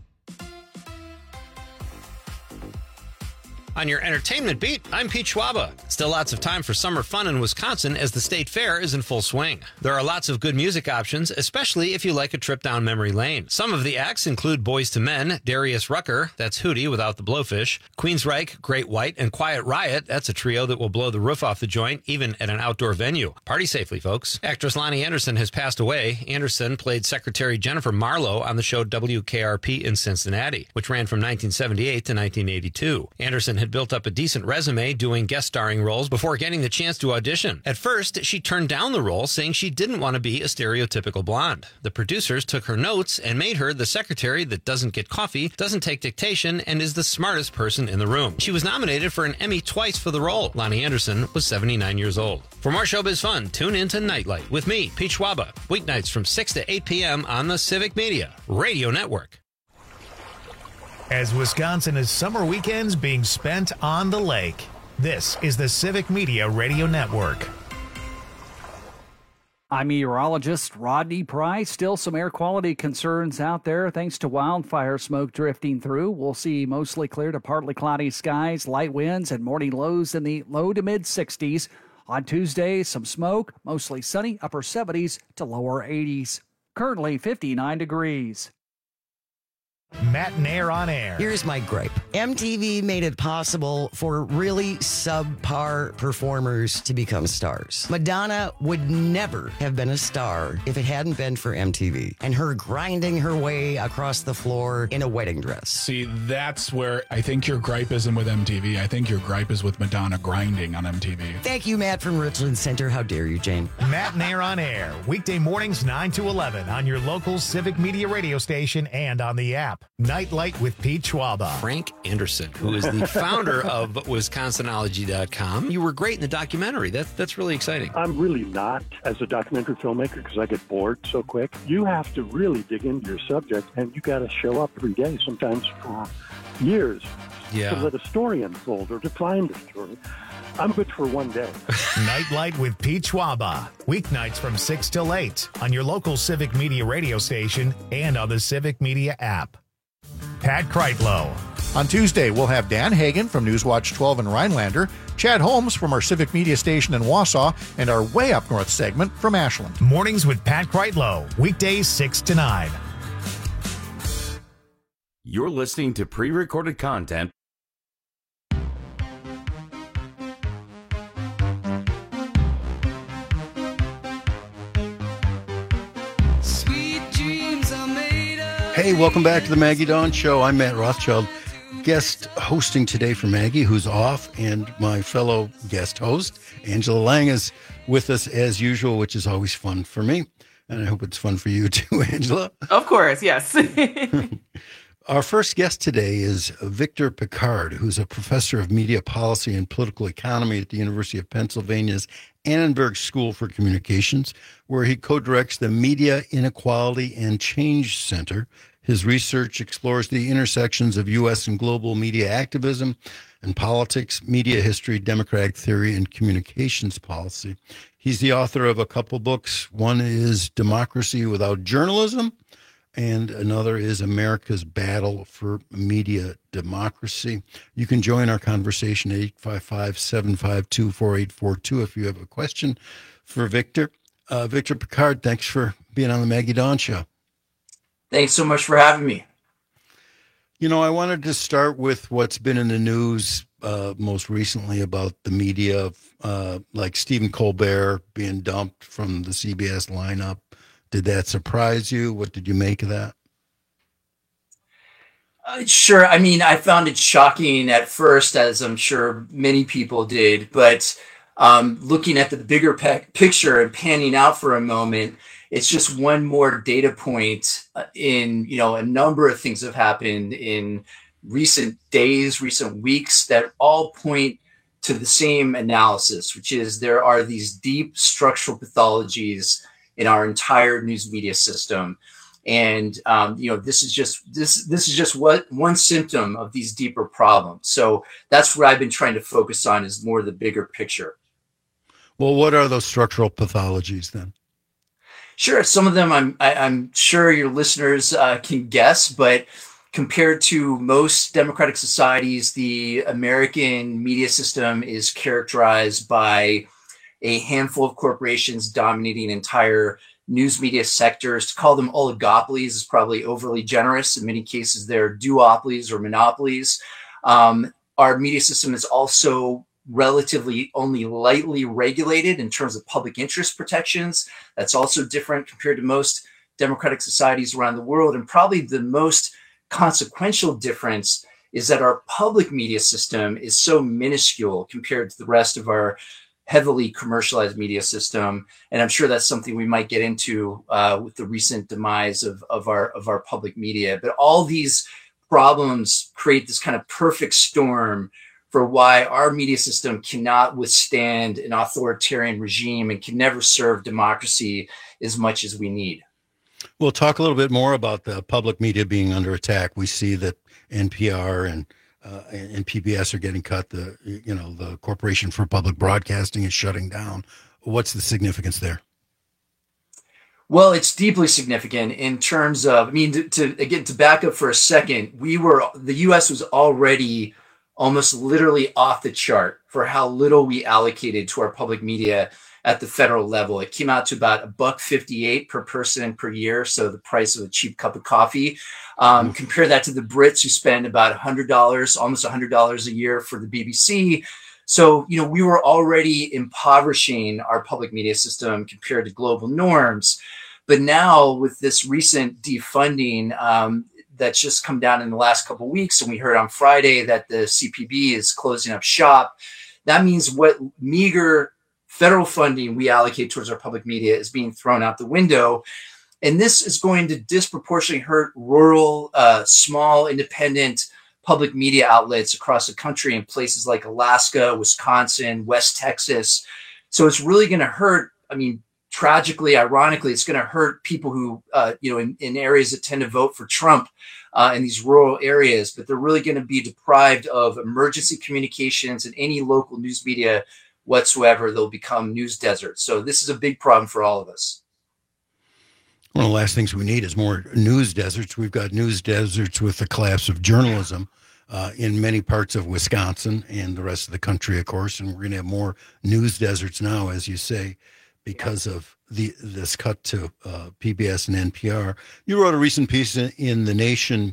[SPEAKER 17] On your entertainment beat, I'm Pete Schwaba. Still lots of time for summer fun in Wisconsin as the state fair is in full swing. There are lots of good music options, especially if you like a trip down memory lane. Some of the acts include Boys to Men, Darius Rucker, that's Hootie without the blowfish, Queensryche, Great White, and Quiet Riot, that's a trio that will blow the roof off the joint, even at an outdoor venue. Party safely, folks. Actress Lonnie Anderson has passed away. Anderson played Secretary Jennifer Marlowe on the show W K R P in Cincinnati, which ran from nineteen seventy-eight to nineteen eighty-two. Anderson had built up a decent resume doing guest starring roles before getting the chance to audition. At first, she turned down the role, saying she didn't want to be a stereotypical blonde. The producers took her notes and made her the secretary that doesn't get coffee, doesn't take dictation, and is the smartest person in the room. She was nominated for an Emmy twice for the role. Lonnie Anderson was seventy-nine years old. For more showbiz fun, tune in to Nightlight with me, Pete Schwaba, weeknights from six to eight p.m. on the Civic Media Radio Network.
[SPEAKER 1] As Wisconsin is summer weekends being spent on the lake, this is the Civic Media Radio Network.
[SPEAKER 16] I'm meteorologist Rodney Price. Still some air quality concerns out there thanks to wildfire smoke drifting through. We'll see mostly clear to partly cloudy skies, light winds, and morning lows in the low to mid sixties. On Tuesday, some smoke, mostly sunny, upper seventies to lower eighties. Currently fifty-nine degrees.
[SPEAKER 1] Matt and Air on Air.
[SPEAKER 30] Here's my gripe. M T V made it possible for really subpar performers to become stars. Madonna would never have been a star if it hadn't been for M T V and her grinding her way across the floor in a wedding dress.
[SPEAKER 31] See, that's where I think your gripe isn't with M T V. I think your gripe is with Madonna grinding on M T V.
[SPEAKER 30] Thank you, Matt from Richland Center. How dare you, Jane?
[SPEAKER 1] Matt and Air on Air. Weekday mornings nine to eleven on your local Civic Media radio station and on the app. Nightlight with Pete Schwaba.
[SPEAKER 17] Frank Anderson, who is the founder of Wisconsinology dot com. You were great in the documentary. That, that's really exciting.
[SPEAKER 32] I'm really not as a documentary filmmaker because I get bored so quick. You have to really dig into your subject, and you got to show up every day, sometimes for years,
[SPEAKER 17] yeah.
[SPEAKER 32] to let a story unfold or to find a story. I'm good for one day.
[SPEAKER 1] Nightlight with Pete Schwaba. Weeknights from six till eight on your local Civic Media radio station and on the Civic Media app. Pat Kreitlow.
[SPEAKER 2] On Tuesday, we'll have Dan Hagan from Newswatch twelve in Rhinelander, Chad Holmes from our Civic Media station in Wausau, and our Way Up North segment from Ashland.
[SPEAKER 1] Mornings with Pat Kreitlow. Weekdays six to nine.
[SPEAKER 19] You're listening to pre-recorded content.
[SPEAKER 24] Hey, welcome back to the Maggie Dawn Show. I'm Matt Rothschild, guest hosting today for Maggie, who's off, and my fellow guest host, Angela Lang, is with us as usual, which is always fun for me. And I hope it's fun for you too, Angela.
[SPEAKER 25] Of course, yes.
[SPEAKER 24] Our first guest today is Victor Pickard, who's a professor of media policy and political economy at the University of Pennsylvania's Annenberg School for Communications, where he co-directs the Media Inequality and Change Center. His research explores the intersections of U S and global media activism and politics, media history, democratic theory, and communications policy. He's the author of a couple books. One is Democracy Without Journalism, and another is America's Battle for Media Democracy. You can join our conversation at eight five five, seven five two, four eight four two if you have a question for Victor. Uh, Victor Pickard, thanks for being on the Maggie Dawn Show.
[SPEAKER 4] Thanks so much for having me.
[SPEAKER 24] You know, I wanted to start with what's been in the news uh, most recently about the media, uh, like Stephen Colbert being dumped from the C B S lineup. Did that surprise you? What did you make of that?
[SPEAKER 4] Uh, sure. I mean, I found it shocking at first, as I'm sure many people did. But um, looking at the bigger pe- picture and panning out for a moment, it's just one more data point in, you know, a number of things have happened in recent days, recent weeks that all point to the same analysis, which is there are these deep structural pathologies in our entire news media system. And, um, you know, this is just this this is just what one symptom of these deeper problems. So that's what I've been trying to focus on, is more the bigger picture.
[SPEAKER 24] Well, what are those structural pathologies then?
[SPEAKER 4] Sure. Some of them I'm, I, I'm sure your listeners uh, can guess, but compared to most democratic societies, the American media system is characterized by a handful of corporations dominating entire news media sectors. To call them oligopolies is probably overly generous. In many cases, they're duopolies or monopolies. Um, our media system is also relatively only lightly regulated in terms of public interest protections. That's also different compared to most democratic societies around the world. And probably the most consequential difference is that our public media system is so minuscule compared to the rest of our heavily commercialized media system. And I'm sure that's something we might get into uh, with the recent demise of, of our of our public media. But all these problems create this kind of perfect storm for why our media system cannot withstand an authoritarian regime and can never serve democracy as much as we need.
[SPEAKER 24] We'll talk a little bit more about the public media being under attack. We see that N P R and uh, and P B S are getting cut. The you know the Corporation for Public Broadcasting is shutting down. What's the significance there?
[SPEAKER 4] Well, it's deeply significant in terms of, I mean, to, to again to back up for a second, we were the U S was already almost literally off the chart for how little we allocated to our public media at the federal level. It came out to about a buck fifty-eight per person per year, so the price of a cheap cup of coffee. Um, compare that to the Brits, who spend about one hundred dollars, almost one hundred dollars a year for the B B C. So, you know, we were already impoverishing our public media system compared to global norms. But now with this recent defunding, um, that's just come down in the last couple of weeks, and we heard on Friday that the C P B is closing up shop. That means what meager federal funding we allocate towards our public media is being thrown out the window. And this is going to disproportionately hurt rural, uh, small, independent public media outlets across the country in places like Alaska, Wisconsin, West Texas. So it's really going to hurt. I mean, tragically, ironically, it's going to hurt people who, uh, you know, in, in areas that tend to vote for Trump uh, in these rural areas, but they're really going to be deprived of emergency communications and any local news media whatsoever. They'll become news deserts. So this is a big problem for all of us.
[SPEAKER 24] One of the last things we need is more news deserts. We've got news deserts with the collapse of journalism uh, in many parts of Wisconsin and the rest of the country, of course. And we're going to have more news deserts now, as you say, because of the this cut to uh, P B S and N P R. You wrote a recent piece in, in The Nation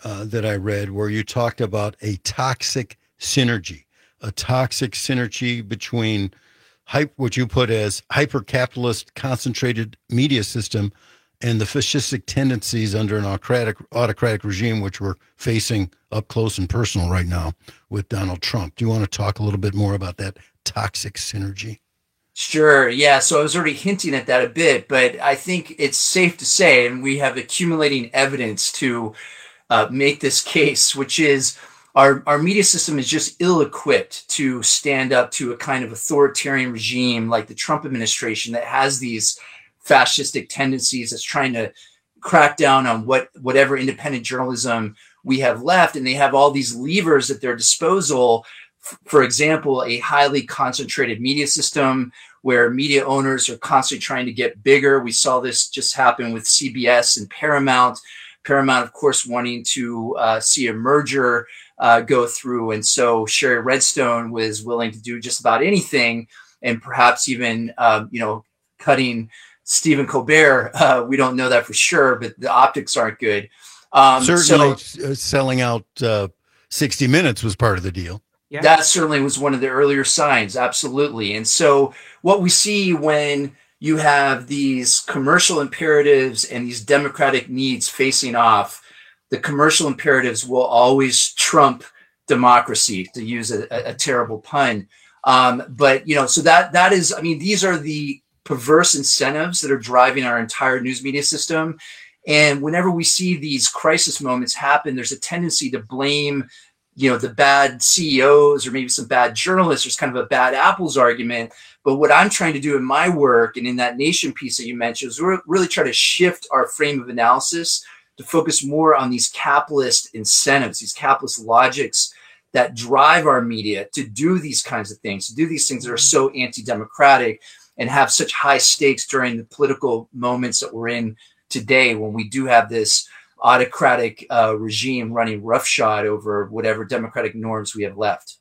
[SPEAKER 24] uh, that I read where you talked about a toxic synergy, a toxic synergy between hype, what you put as hyper-capitalist concentrated media system and the fascistic tendencies under an autocratic, autocratic regime, which we're facing up close and personal right now with Donald Trump. Do you want to talk a little bit more about that toxic synergy?
[SPEAKER 4] Sure. Yeah. So I was already hinting at that a bit, but I think it's safe to say, and we have accumulating evidence to uh, make this case, which is our, our media system is just ill-equipped to stand up to a kind of authoritarian regime like the Trump administration that has these fascistic tendencies, that's trying to crack down on what whatever independent journalism we have left. And they have all these levers at their disposal. For example, a highly concentrated media system where media owners are constantly trying to get bigger. We saw this just happen with C B S and Paramount. Paramount, of course, wanting to uh, see a merger uh, go through. And so Sherry Redstone was willing to do just about anything, and perhaps even, uh, you know, cutting Stephen Colbert. Uh, we don't know that for sure, but the optics aren't good. Um,
[SPEAKER 24] Certainly
[SPEAKER 4] so,
[SPEAKER 24] selling out uh, sixty minutes was part of the deal.
[SPEAKER 4] Yeah. That certainly was one of the earlier signs. Absolutely. And so what we see when you have these commercial imperatives and these democratic needs facing off, the commercial imperatives will always trump democracy, to use a, a, a terrible pun. Um, but, you know, so that that is, I mean, these are the perverse incentives that are driving our entire news media system. And whenever we see these crisis moments happen, there's a tendency to blame, you know, the bad C E Os or maybe some bad journalists. There's kind of a bad apples argument. But what I'm trying to do in my work and in that Nation piece that you mentioned is really try to shift our frame of analysis to focus more on these capitalist incentives, these capitalist logics that drive our media to do these kinds of things, to do these things that are so anti-democratic and have such high stakes during the political moments that we're in today, when we do have this autocratic uh, regime running roughshod over whatever democratic norms we have left.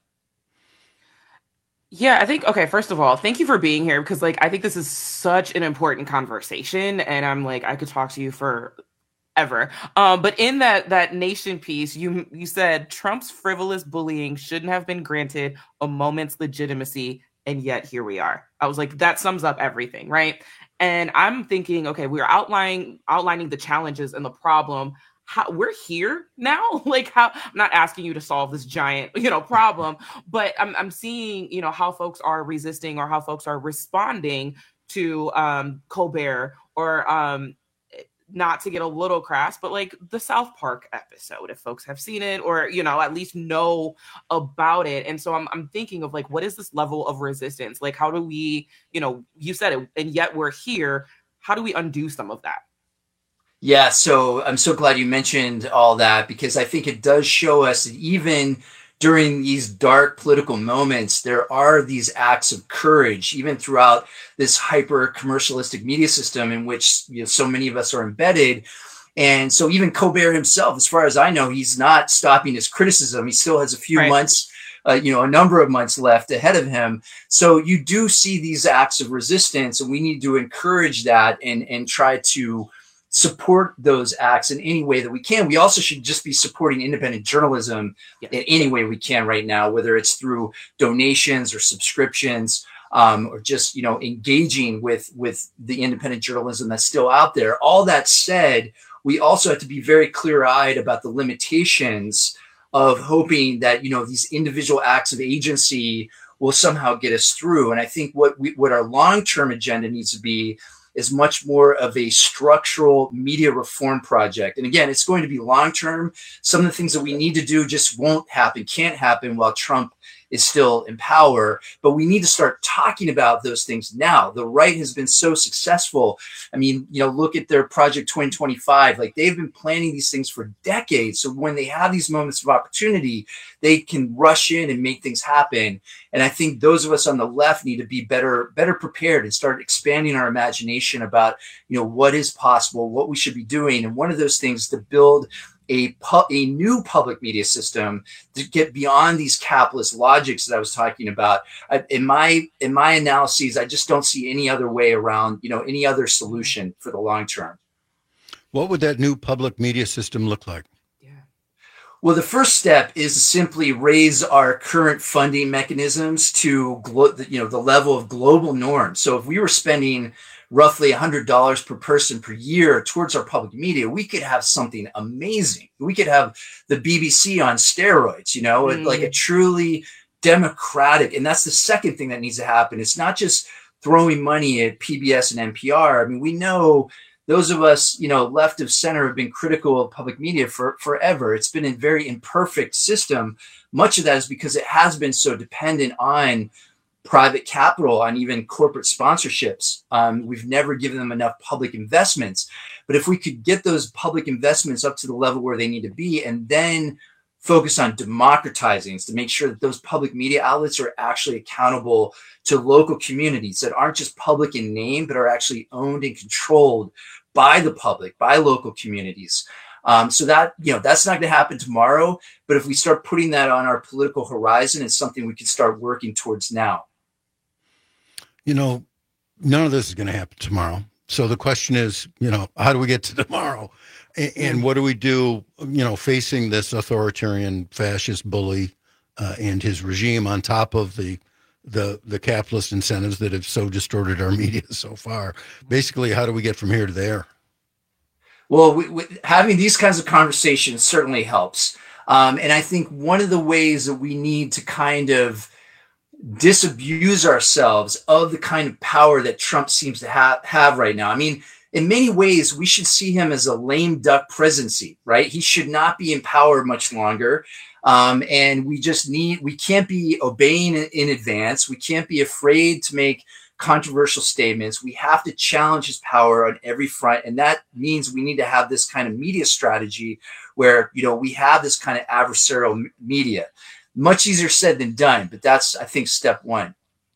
[SPEAKER 25] Yeah, I think, okay, first of all, thank you for being here, because like, I think this is such an important conversation, and I'm like, I could talk to you for ever. Um, but in that that Nation piece, you you said Trump's frivolous bullying shouldn't have been granted a moment's legitimacy, and yet here we are. I was like, that sums up everything, right? And I'm thinking, okay, we're outlining outlining the challenges and the problem. How, we're here now. Like, how, I'm not asking you to solve this giant, you know, problem, but I'm I'm seeing, you know, how folks are resisting or how folks are responding to um, Colbert, or um, not to get a little crass, but like the South Park episode, if folks have seen it, or, you know, at least know about it. And so I'm I'm thinking of like, what is this level of resistance? Like, how do we, you know, you said it, and yet we're here. How do we undo some of that?
[SPEAKER 4] Yeah, so I'm so glad you mentioned all that, because I think it does show us that even during these dark political moments, there are these acts of courage, even throughout this hyper commercialistic media system in which, you know, so many of us are embedded. And so even Colbert himself, as far as I know, he's not stopping his criticism. He still has a few right. months, uh, you know, a number of months left ahead of him. So you do see these acts of resistance, and we need to encourage that and, and try to support those acts in any way that we can. We also should just be supporting independent journalism yes. in any way we can right now, whether it's through donations or subscriptions, um, or just, you know, engaging with, with the independent journalism that's still out there. All that said, we also have to be very clear-eyed about the limitations of hoping that, you know, these individual acts of agency will somehow get us through. And I think what we, what our long-term agenda needs to be is much more of a structural media reform project. And again, it's going to be long-term. Some of the things that we need to do just won't happen, can't happen while Trump is still in power. But we need to start talking about those things now. The right has been so successful. I mean, you know, look at their Project twenty twenty-five. Like, they've been planning these things for decades. So when they have these moments of opportunity, they can rush in and make things happen. And I think those of us on the left need to be better, better prepared and start expanding our imagination about, you know, what is possible, what we should be doing. And one of those things is to build a, pu- a new public media system to get beyond these capitalist logics that I was talking about. I, in my in my analyses, I just don't see any other way around, you know, any other solution for the long term.
[SPEAKER 24] What would that new public media system look like?
[SPEAKER 4] Well, the first step is to simply raise our current funding mechanisms to glo- you know, the level of global norms. So if we were spending roughly one hundred dollars per person per year towards our public media, we could have something amazing. We could have the B B C on steroids, you know, mm. like a truly democratic. And that's the second thing that needs to happen. It's not just throwing money at P B S and N P R. I mean, we know those of us, you know, left of center have been critical of public media for forever. It's been a very imperfect system. Much of that is because it has been so dependent on private capital, on even corporate sponsorships. Um, we've never given them enough public investments. But if we could get those public investments up to the level where they need to be, and then focus on democratizing to make sure that those public media outlets are actually accountable to local communities that aren't just public in name, but are actually owned and controlled by the public, by local communities. Um, so that, you know, that's not going to happen tomorrow. But if we start putting that on our political horizon, it's something we can start working towards now.
[SPEAKER 24] You know, none of this is going to happen tomorrow. So the question is, you know, how do we get to tomorrow? And, and what do we do, you know, facing this authoritarian fascist bully uh, and his regime on top of the the the capitalist incentives that have so distorted our media so far? Basically, how do we get from here to there?
[SPEAKER 4] Well, we, we, having these kinds of conversations certainly helps. Um, and I think one of the ways that we need to kind of disabuse ourselves of the kind of power that Trump seems to ha- have right now. I mean, in many ways, we should see him as a lame duck presidency, right? He should not be in power much longer. Um, and we just need, we can't be obeying in, in advance. We can't be afraid to make controversial statements. We have to challenge his power on every front. And that means we need to have this kind of media strategy where, you know, we have this kind of adversarial m- media. Much easier said than done, but that's, I think, step one.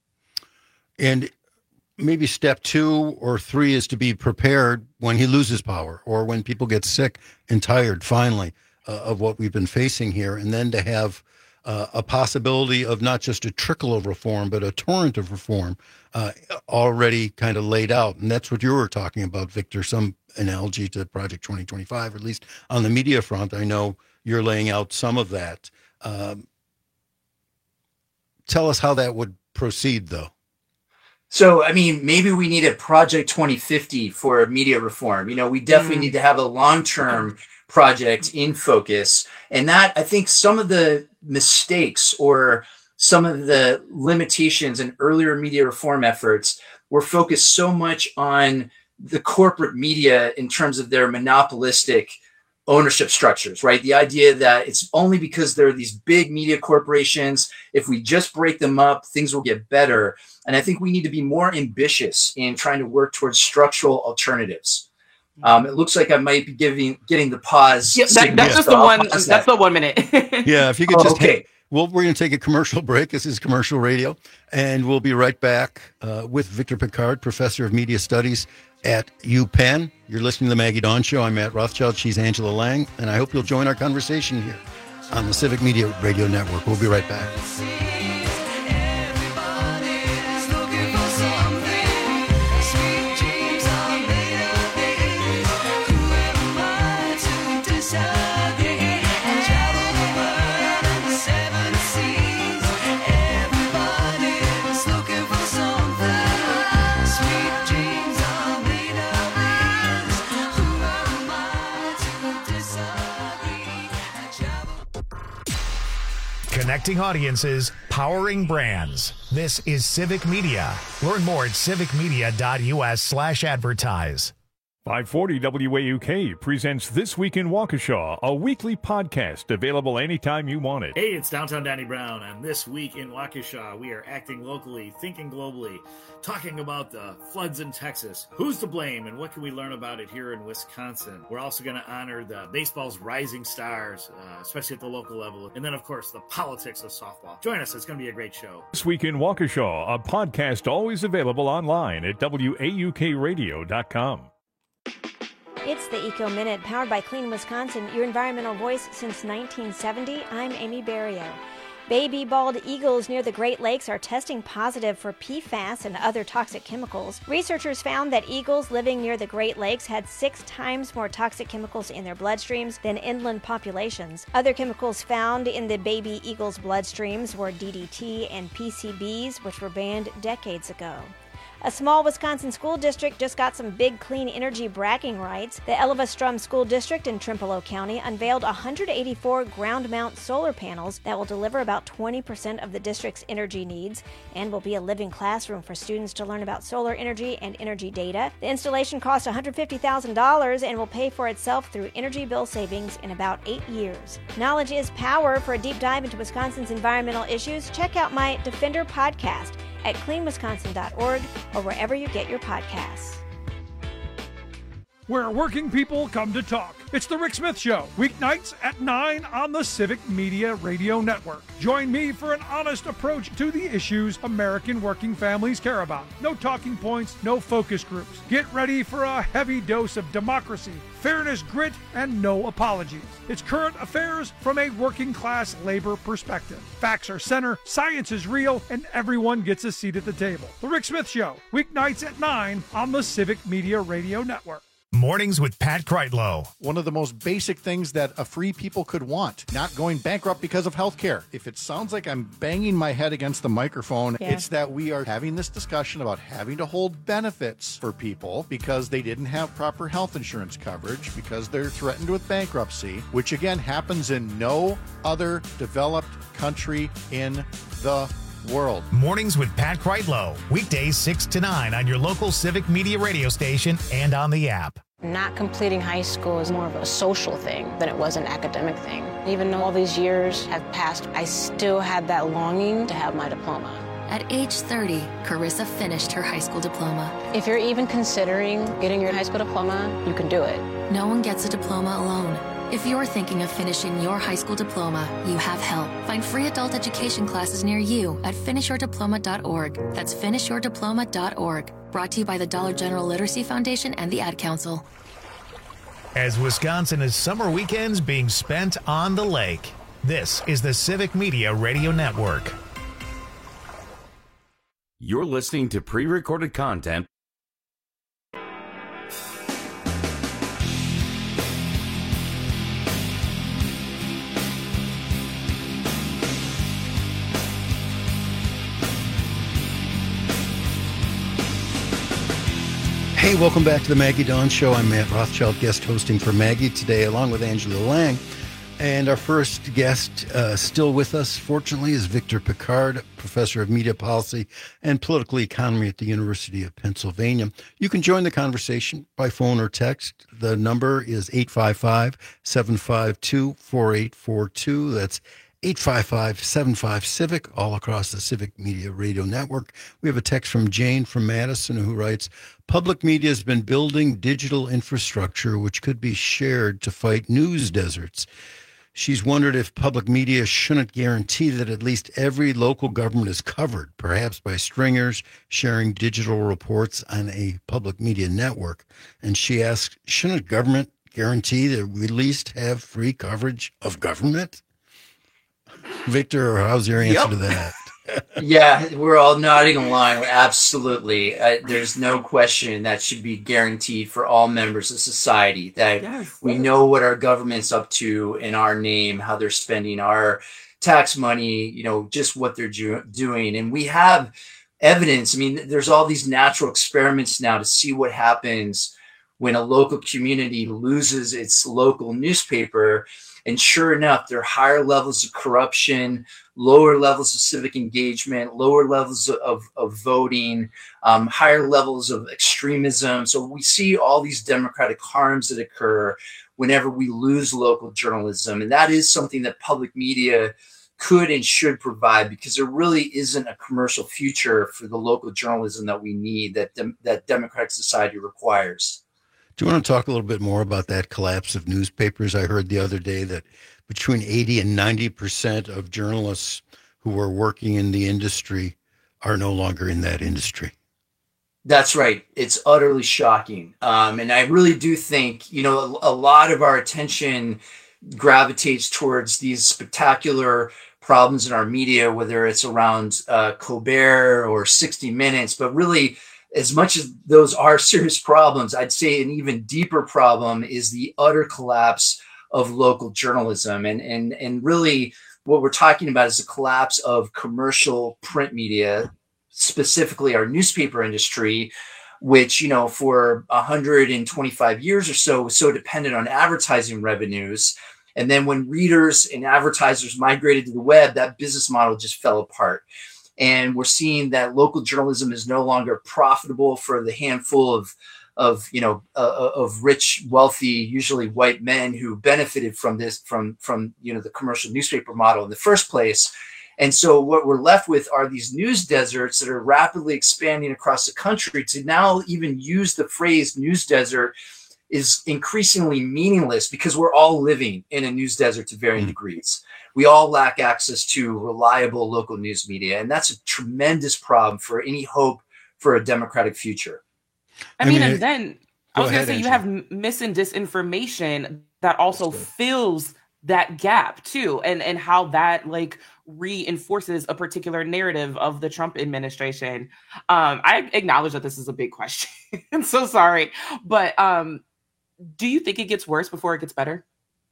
[SPEAKER 24] And maybe step two or three is to be prepared when he loses power or when people get sick and tired, finally, uh, of what we've been facing here. And then to have uh, a possibility of not just a trickle of reform, but a torrent of reform uh, already kind of laid out. And that's what you were talking about, Victor, some analogy to Project twenty twenty-five, or at least on the media front. I know you're laying out some of that. Um, tell us how that would proceed, though.
[SPEAKER 4] So, I mean, maybe we need a Project twenty fifty for media reform. You know, we definitely mm. need to have a long-term project in focus. And that, I think some of the mistakes or some of the limitations in earlier media reform efforts were focused so much on the corporate media in terms of their monopolistic ownership structures, right? The idea that it's only because there are these big media corporations, if we just break them up, things will get better. And I think we need to be more ambitious in trying to work towards structural alternatives. Um, it looks like I might be giving getting the pause.
[SPEAKER 25] Yeah, that, that's just the one. That's that. the one minute.
[SPEAKER 24] Yeah, if you could
[SPEAKER 4] oh,
[SPEAKER 24] just.
[SPEAKER 4] Okay.
[SPEAKER 24] Hit, well, we're going to take a commercial break. This is commercial radio, and we'll be right back uh, with Victor Pickard, professor of media studies at UPenn. You're listening to the Maggie Dawn Show. I'm Matt Rothschild. She's Angela Lang, and I hope you'll join our conversation here on the Civic Media Radio Network. We'll be right back.
[SPEAKER 1] Connecting audiences, powering brands. This is Civic Media. Learn more at civicmedia.us slash advertise.
[SPEAKER 5] five forty W A U K presents This Week in Waukesha, a weekly podcast available anytime you want it.
[SPEAKER 6] Hey, it's Downtown Danny Brown, and This Week in Waukesha, we are acting locally, thinking globally, talking about the floods in Texas. Who's to blame, and what can we learn about it here in Wisconsin? We're also going to honor the baseball's rising stars, uh, especially at the local level, and then, of course, the politics of softball. Join us. It's going to be a great show.
[SPEAKER 5] This Week in Waukesha, a podcast always available online at W A U K radio dot com.
[SPEAKER 7] It's the Eco Minute, powered by Clean Wisconsin, your environmental voice since nineteen seventy. I'm Amy Barrio. Baby bald eagles near the Great Lakes are testing positive for P FAS and other toxic chemicals. Researchers found that eagles living near the Great Lakes had six times more toxic chemicals in their bloodstreams than inland populations. Other chemicals found in the baby eagles' bloodstreams were D D T and P C Bs, which were banned decades ago. A small Wisconsin school district just got some big clean energy bragging rights. The Elva-Strum School District in Trempealeau County unveiled one hundred eighty-four ground-mount solar panels that will deliver about twenty percent of the district's energy needs and will be a living classroom for students to learn about solar energy and energy data. The installation cost one hundred fifty thousand dollars and will pay for itself through energy bill savings in about eight years. Knowledge is power. For a deep dive into Wisconsin's environmental issues, check out my Defender podcast at clean wisconsin dot org or wherever you get your podcasts.
[SPEAKER 8] Where working people come to talk. It's the Rick Smith Show, weeknights at nine on the Civic Media Radio Network. Join me for an honest approach to the issues American working families care about. No talking points, no focus groups. Get ready for a heavy dose of democracy, fairness, grit, and no apologies. It's current affairs from a working class labor perspective. Facts are center, science is real, and everyone gets a seat at the table. The Rick Smith Show, weeknights at nine on the Civic Media Radio Network.
[SPEAKER 1] Mornings with Pat Kreitlow.
[SPEAKER 2] One of the most basic things that a free people could want, not going bankrupt because of health care. If it sounds like I'm banging my head against the microphone, yeah. It's that we are having this discussion about having to hold benefits for people because they didn't have proper health insurance coverage, because they're threatened with bankruptcy, which again happens in no other developed country in the world.
[SPEAKER 1] Mornings with Pat Kreitlow. Weekdays six to nine on your local Civic Media radio station and on the app.
[SPEAKER 9] Not completing high school is more of a social thing than it was an academic thing. Even though all these years have passed, I still had that longing to have my diploma.
[SPEAKER 10] At age thirty, Carissa finished her high school diploma.
[SPEAKER 9] If you're even considering getting your high school diploma, you can do it.
[SPEAKER 10] No one gets a diploma alone. If you're thinking of finishing your high school diploma, you have help. Find free adult education classes near you at finish your diploma dot org. That's finish your diploma dot org. Brought to you by the Dollar General Literacy Foundation and the Ad Council.
[SPEAKER 1] As Wisconsin is summer weekends being spent on the lake, this is the Civic Media Radio Network.
[SPEAKER 19] You're listening to pre-recorded content.
[SPEAKER 24] Hey, welcome back to the Maggie Dawn Show. I'm Matt Rothschild, guest hosting for Maggie today, along with Angela Lang. And our first guest uh, still with us, fortunately, is Victor Pickard, professor of media policy and political economy at the University of Pennsylvania. You can join the conversation by phone or text. The number is eight five five, seven five two, four eight four two. That's eight five five, seven five, CIVIC, all across the Civic Media Radio Network. We have a text from Jane from Madison who writes, public media has been building digital infrastructure which could be shared to fight news deserts. She's wondered if public media shouldn't guarantee that at least every local government is covered, perhaps by stringers sharing digital reports on a public media network. And she asks, shouldn't government guarantee that we at least have free coverage of government? Victor, how's your answer yep. to that?
[SPEAKER 4] Yeah, we're all nodding along. Absolutely. Uh, there's no question that should be guaranteed for all members of society, that yes, we yes. know what our government's up to in our name, how they're spending our tax money, you know, just what they're ju- doing. And we have evidence. I mean, there's all these natural experiments now to see what happens when a local community loses its local newspaper. And sure enough, there are higher levels of corruption, lower levels of civic engagement, lower levels of, of voting, um, higher levels of extremism. So we see all these democratic harms that occur whenever we lose local journalism. And that is something that public media could and should provide, because there really isn't a commercial future for the local journalism that we need, that dem- that democratic society requires.
[SPEAKER 24] Do you want to talk a little bit more about that collapse of newspapers? I heard the other day that between eighty and ninety percent of journalists who are working in the industry are no longer in that industry.
[SPEAKER 4] That's right. It's utterly shocking. Um, and I really do think, you know, a, a lot of our attention gravitates towards these spectacular problems in our media, whether it's around uh, Colbert or sixty minutes, but really, as much as those are serious problems, I'd say an even deeper problem is the utter collapse of local journalism. And, and, and really what we're talking about is the collapse of commercial print media, specifically our newspaper industry, which, you know, for one hundred twenty-five years or so was so dependent on advertising revenues. And then when readers and advertisers migrated to the web, that business model just fell apart. And we're seeing that local journalism is no longer profitable for the handful of, of you know, uh, of rich, wealthy, usually white men who benefited from this, from, from, you know, the commercial newspaper model in the first place. And so what we're left with are these news deserts that are rapidly expanding across the country. To now even use the phrase news desert is increasingly meaningless because we're all living in a news desert to varying degrees. We all lack access to reliable local news media, and that's a tremendous problem for any hope for a democratic future.
[SPEAKER 25] I, I mean, mean, and then I was going to say Angela. You have mis and disinformation that also fills that gap too, and and how that like reinforces a particular narrative of the Trump administration. Um, I acknowledge that this is a big question. I'm so sorry, but um, do you think it gets worse before it gets better?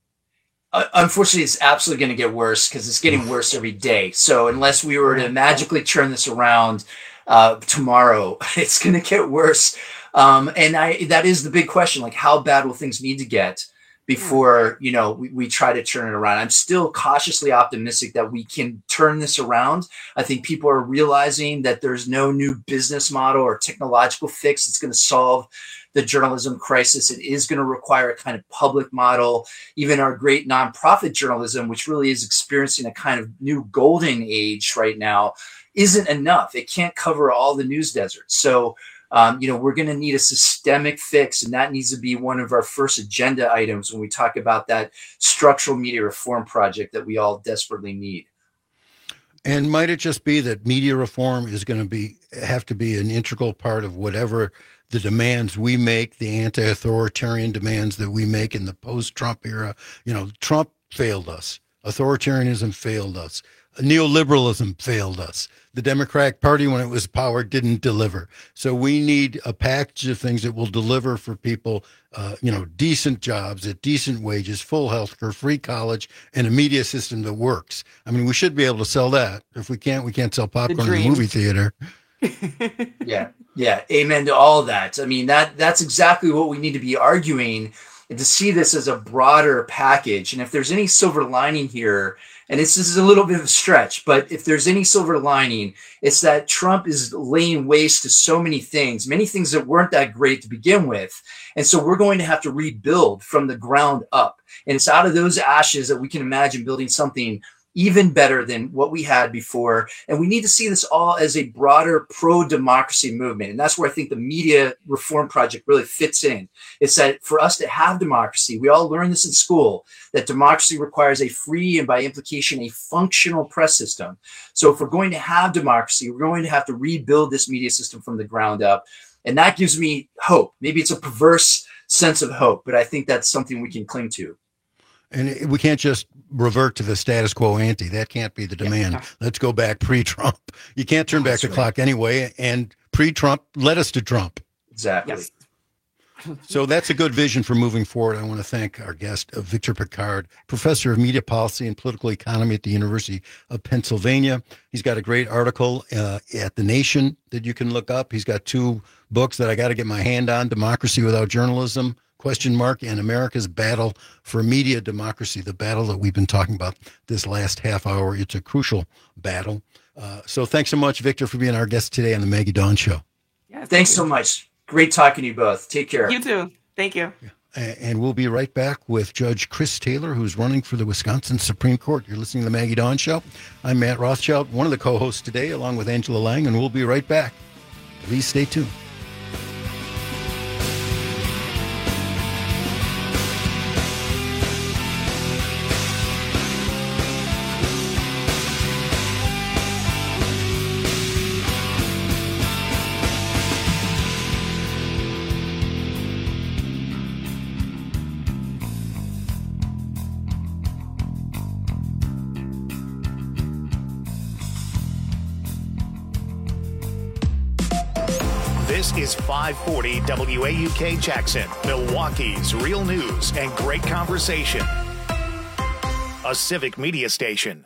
[SPEAKER 4] Uh, unfortunately, it's absolutely going to get worse because it's getting worse every day. So unless we were to magically turn this around uh, tomorrow, it's going to get worse. Um, and I, that is the big question, like how bad will things need to get before, you know, we, we try to turn it around? I'm still cautiously optimistic that we can turn this around. I think people are realizing that there's no new business model or technological fix that's going to solve the journalism crisis. It is going to require a kind of public model. Even our great nonprofit journalism, which really is experiencing a kind of new golden age right now, isn't enough. It can't cover all the news deserts. So, um, you know, we're going to need a systemic fix, and that needs to be one of our first agenda items when we talk about that structural media reform project that we all desperately need.
[SPEAKER 24] And might it just be that media reform is going to be have to be an integral part of whatever the demands we make, the anti-authoritarian demands that we make in the post-Trump era? You know, Trump failed us. Authoritarianism failed us. Neoliberalism failed us. The Democratic Party, when it was power, didn't deliver. So we need a package of things that will deliver for people, uh, you know, decent jobs at decent wages, full health care, free college, and a media system that works. I mean, we should be able to sell that. If we can't, we can't sell popcorn in the movie theater.
[SPEAKER 4] Yeah. Yeah. Amen to all that. I mean, that that's exactly what we need to be arguing, and to see this as a broader package. And if there's any silver lining here, and it's, this is a little bit of a stretch, but if there's any silver lining, it's that Trump is laying waste to so many things, many things that weren't that great to begin with. And so we're going to have to rebuild from the ground up. And it's out of those ashes that we can imagine building something even better than what we had before. And we need to see this all as a broader pro-democracy movement. And that's where I think the media reform project really fits in. It's that for us to have democracy, we all learn this in school, that democracy requires a free and by implication, a functional press system. So if we're going to have democracy, we're going to have to rebuild this media system from the ground up. And that gives me hope. Maybe it's a perverse sense of hope, but I think that's something we can cling to.
[SPEAKER 24] And we can't just revert to the status quo ante. That can't be the demand. Yeah. Let's go back pre-Trump. You can't turn back the right. clock anyway. And pre-Trump led us to Trump.
[SPEAKER 4] Exactly.
[SPEAKER 25] Yes.
[SPEAKER 24] So that's a good vision for moving forward. I want to thank our guest, Victor Pickard, professor of media policy and political economy at the University of Pennsylvania. He's got a great article uh, at The Nation that you can look up. He's got two books that I got to get my hand on, Democracy Without Journalism, question mark, and America's Battle for Media Democracy, the battle that we've been talking about this last half hour. It's a crucial battle. Uh, so thanks so much, Victor, for being our guest today on the Maggie Dawn Show.
[SPEAKER 25] Yeah, thank
[SPEAKER 4] thanks
[SPEAKER 25] you.
[SPEAKER 4] so much. Great talking to you both. Take care.
[SPEAKER 25] You too. Thank you.
[SPEAKER 24] And we'll be right back with Judge Chris Taylor, who's running for the Wisconsin Supreme Court. You're listening to the Maggie Dawn Show. I'm Matt Rothschild, one of the co-hosts today, along with Angela Lang, and we'll be right back. Please stay tuned.
[SPEAKER 1] This is five forty W A U K Jackson, Milwaukee's real news and great conversation. A Civic Media station.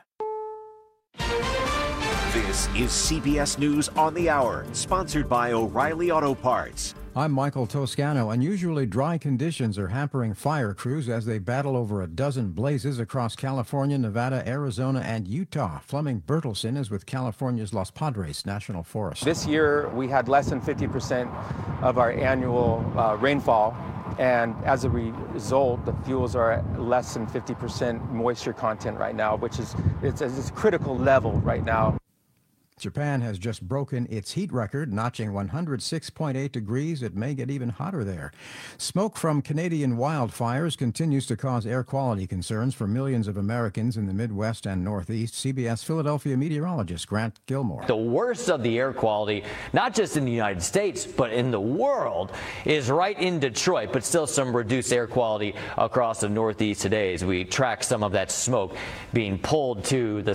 [SPEAKER 3] This is C B S News on the Hour, sponsored by O'Reilly Auto Parts.
[SPEAKER 11] I'm Michael Toscano. Unusually dry conditions are hampering fire crews as they battle over a dozen blazes across California, Nevada, Arizona, and Utah. Fleming Bertelsen is with California's Los Padres National Forest.
[SPEAKER 12] This year, we had less than fifty percent of our annual uh, rainfall. And as a result, the fuels are at less than fifty percent moisture content right now, which is it's, it's a critical level right now.
[SPEAKER 11] Japan has just broken its heat record, notching one hundred six point eight degrees. It may get even hotter there. Smoke from Canadian wildfires continues to cause air quality concerns for millions of Americans in the Midwest and Northeast. C B S Philadelphia meteorologist Grant Gilmore.
[SPEAKER 18] The worst of the air quality, not just in the United States, but in the world, is right in Detroit, but still some reduced air quality across the Northeast today as we track some of that smoke being pulled to the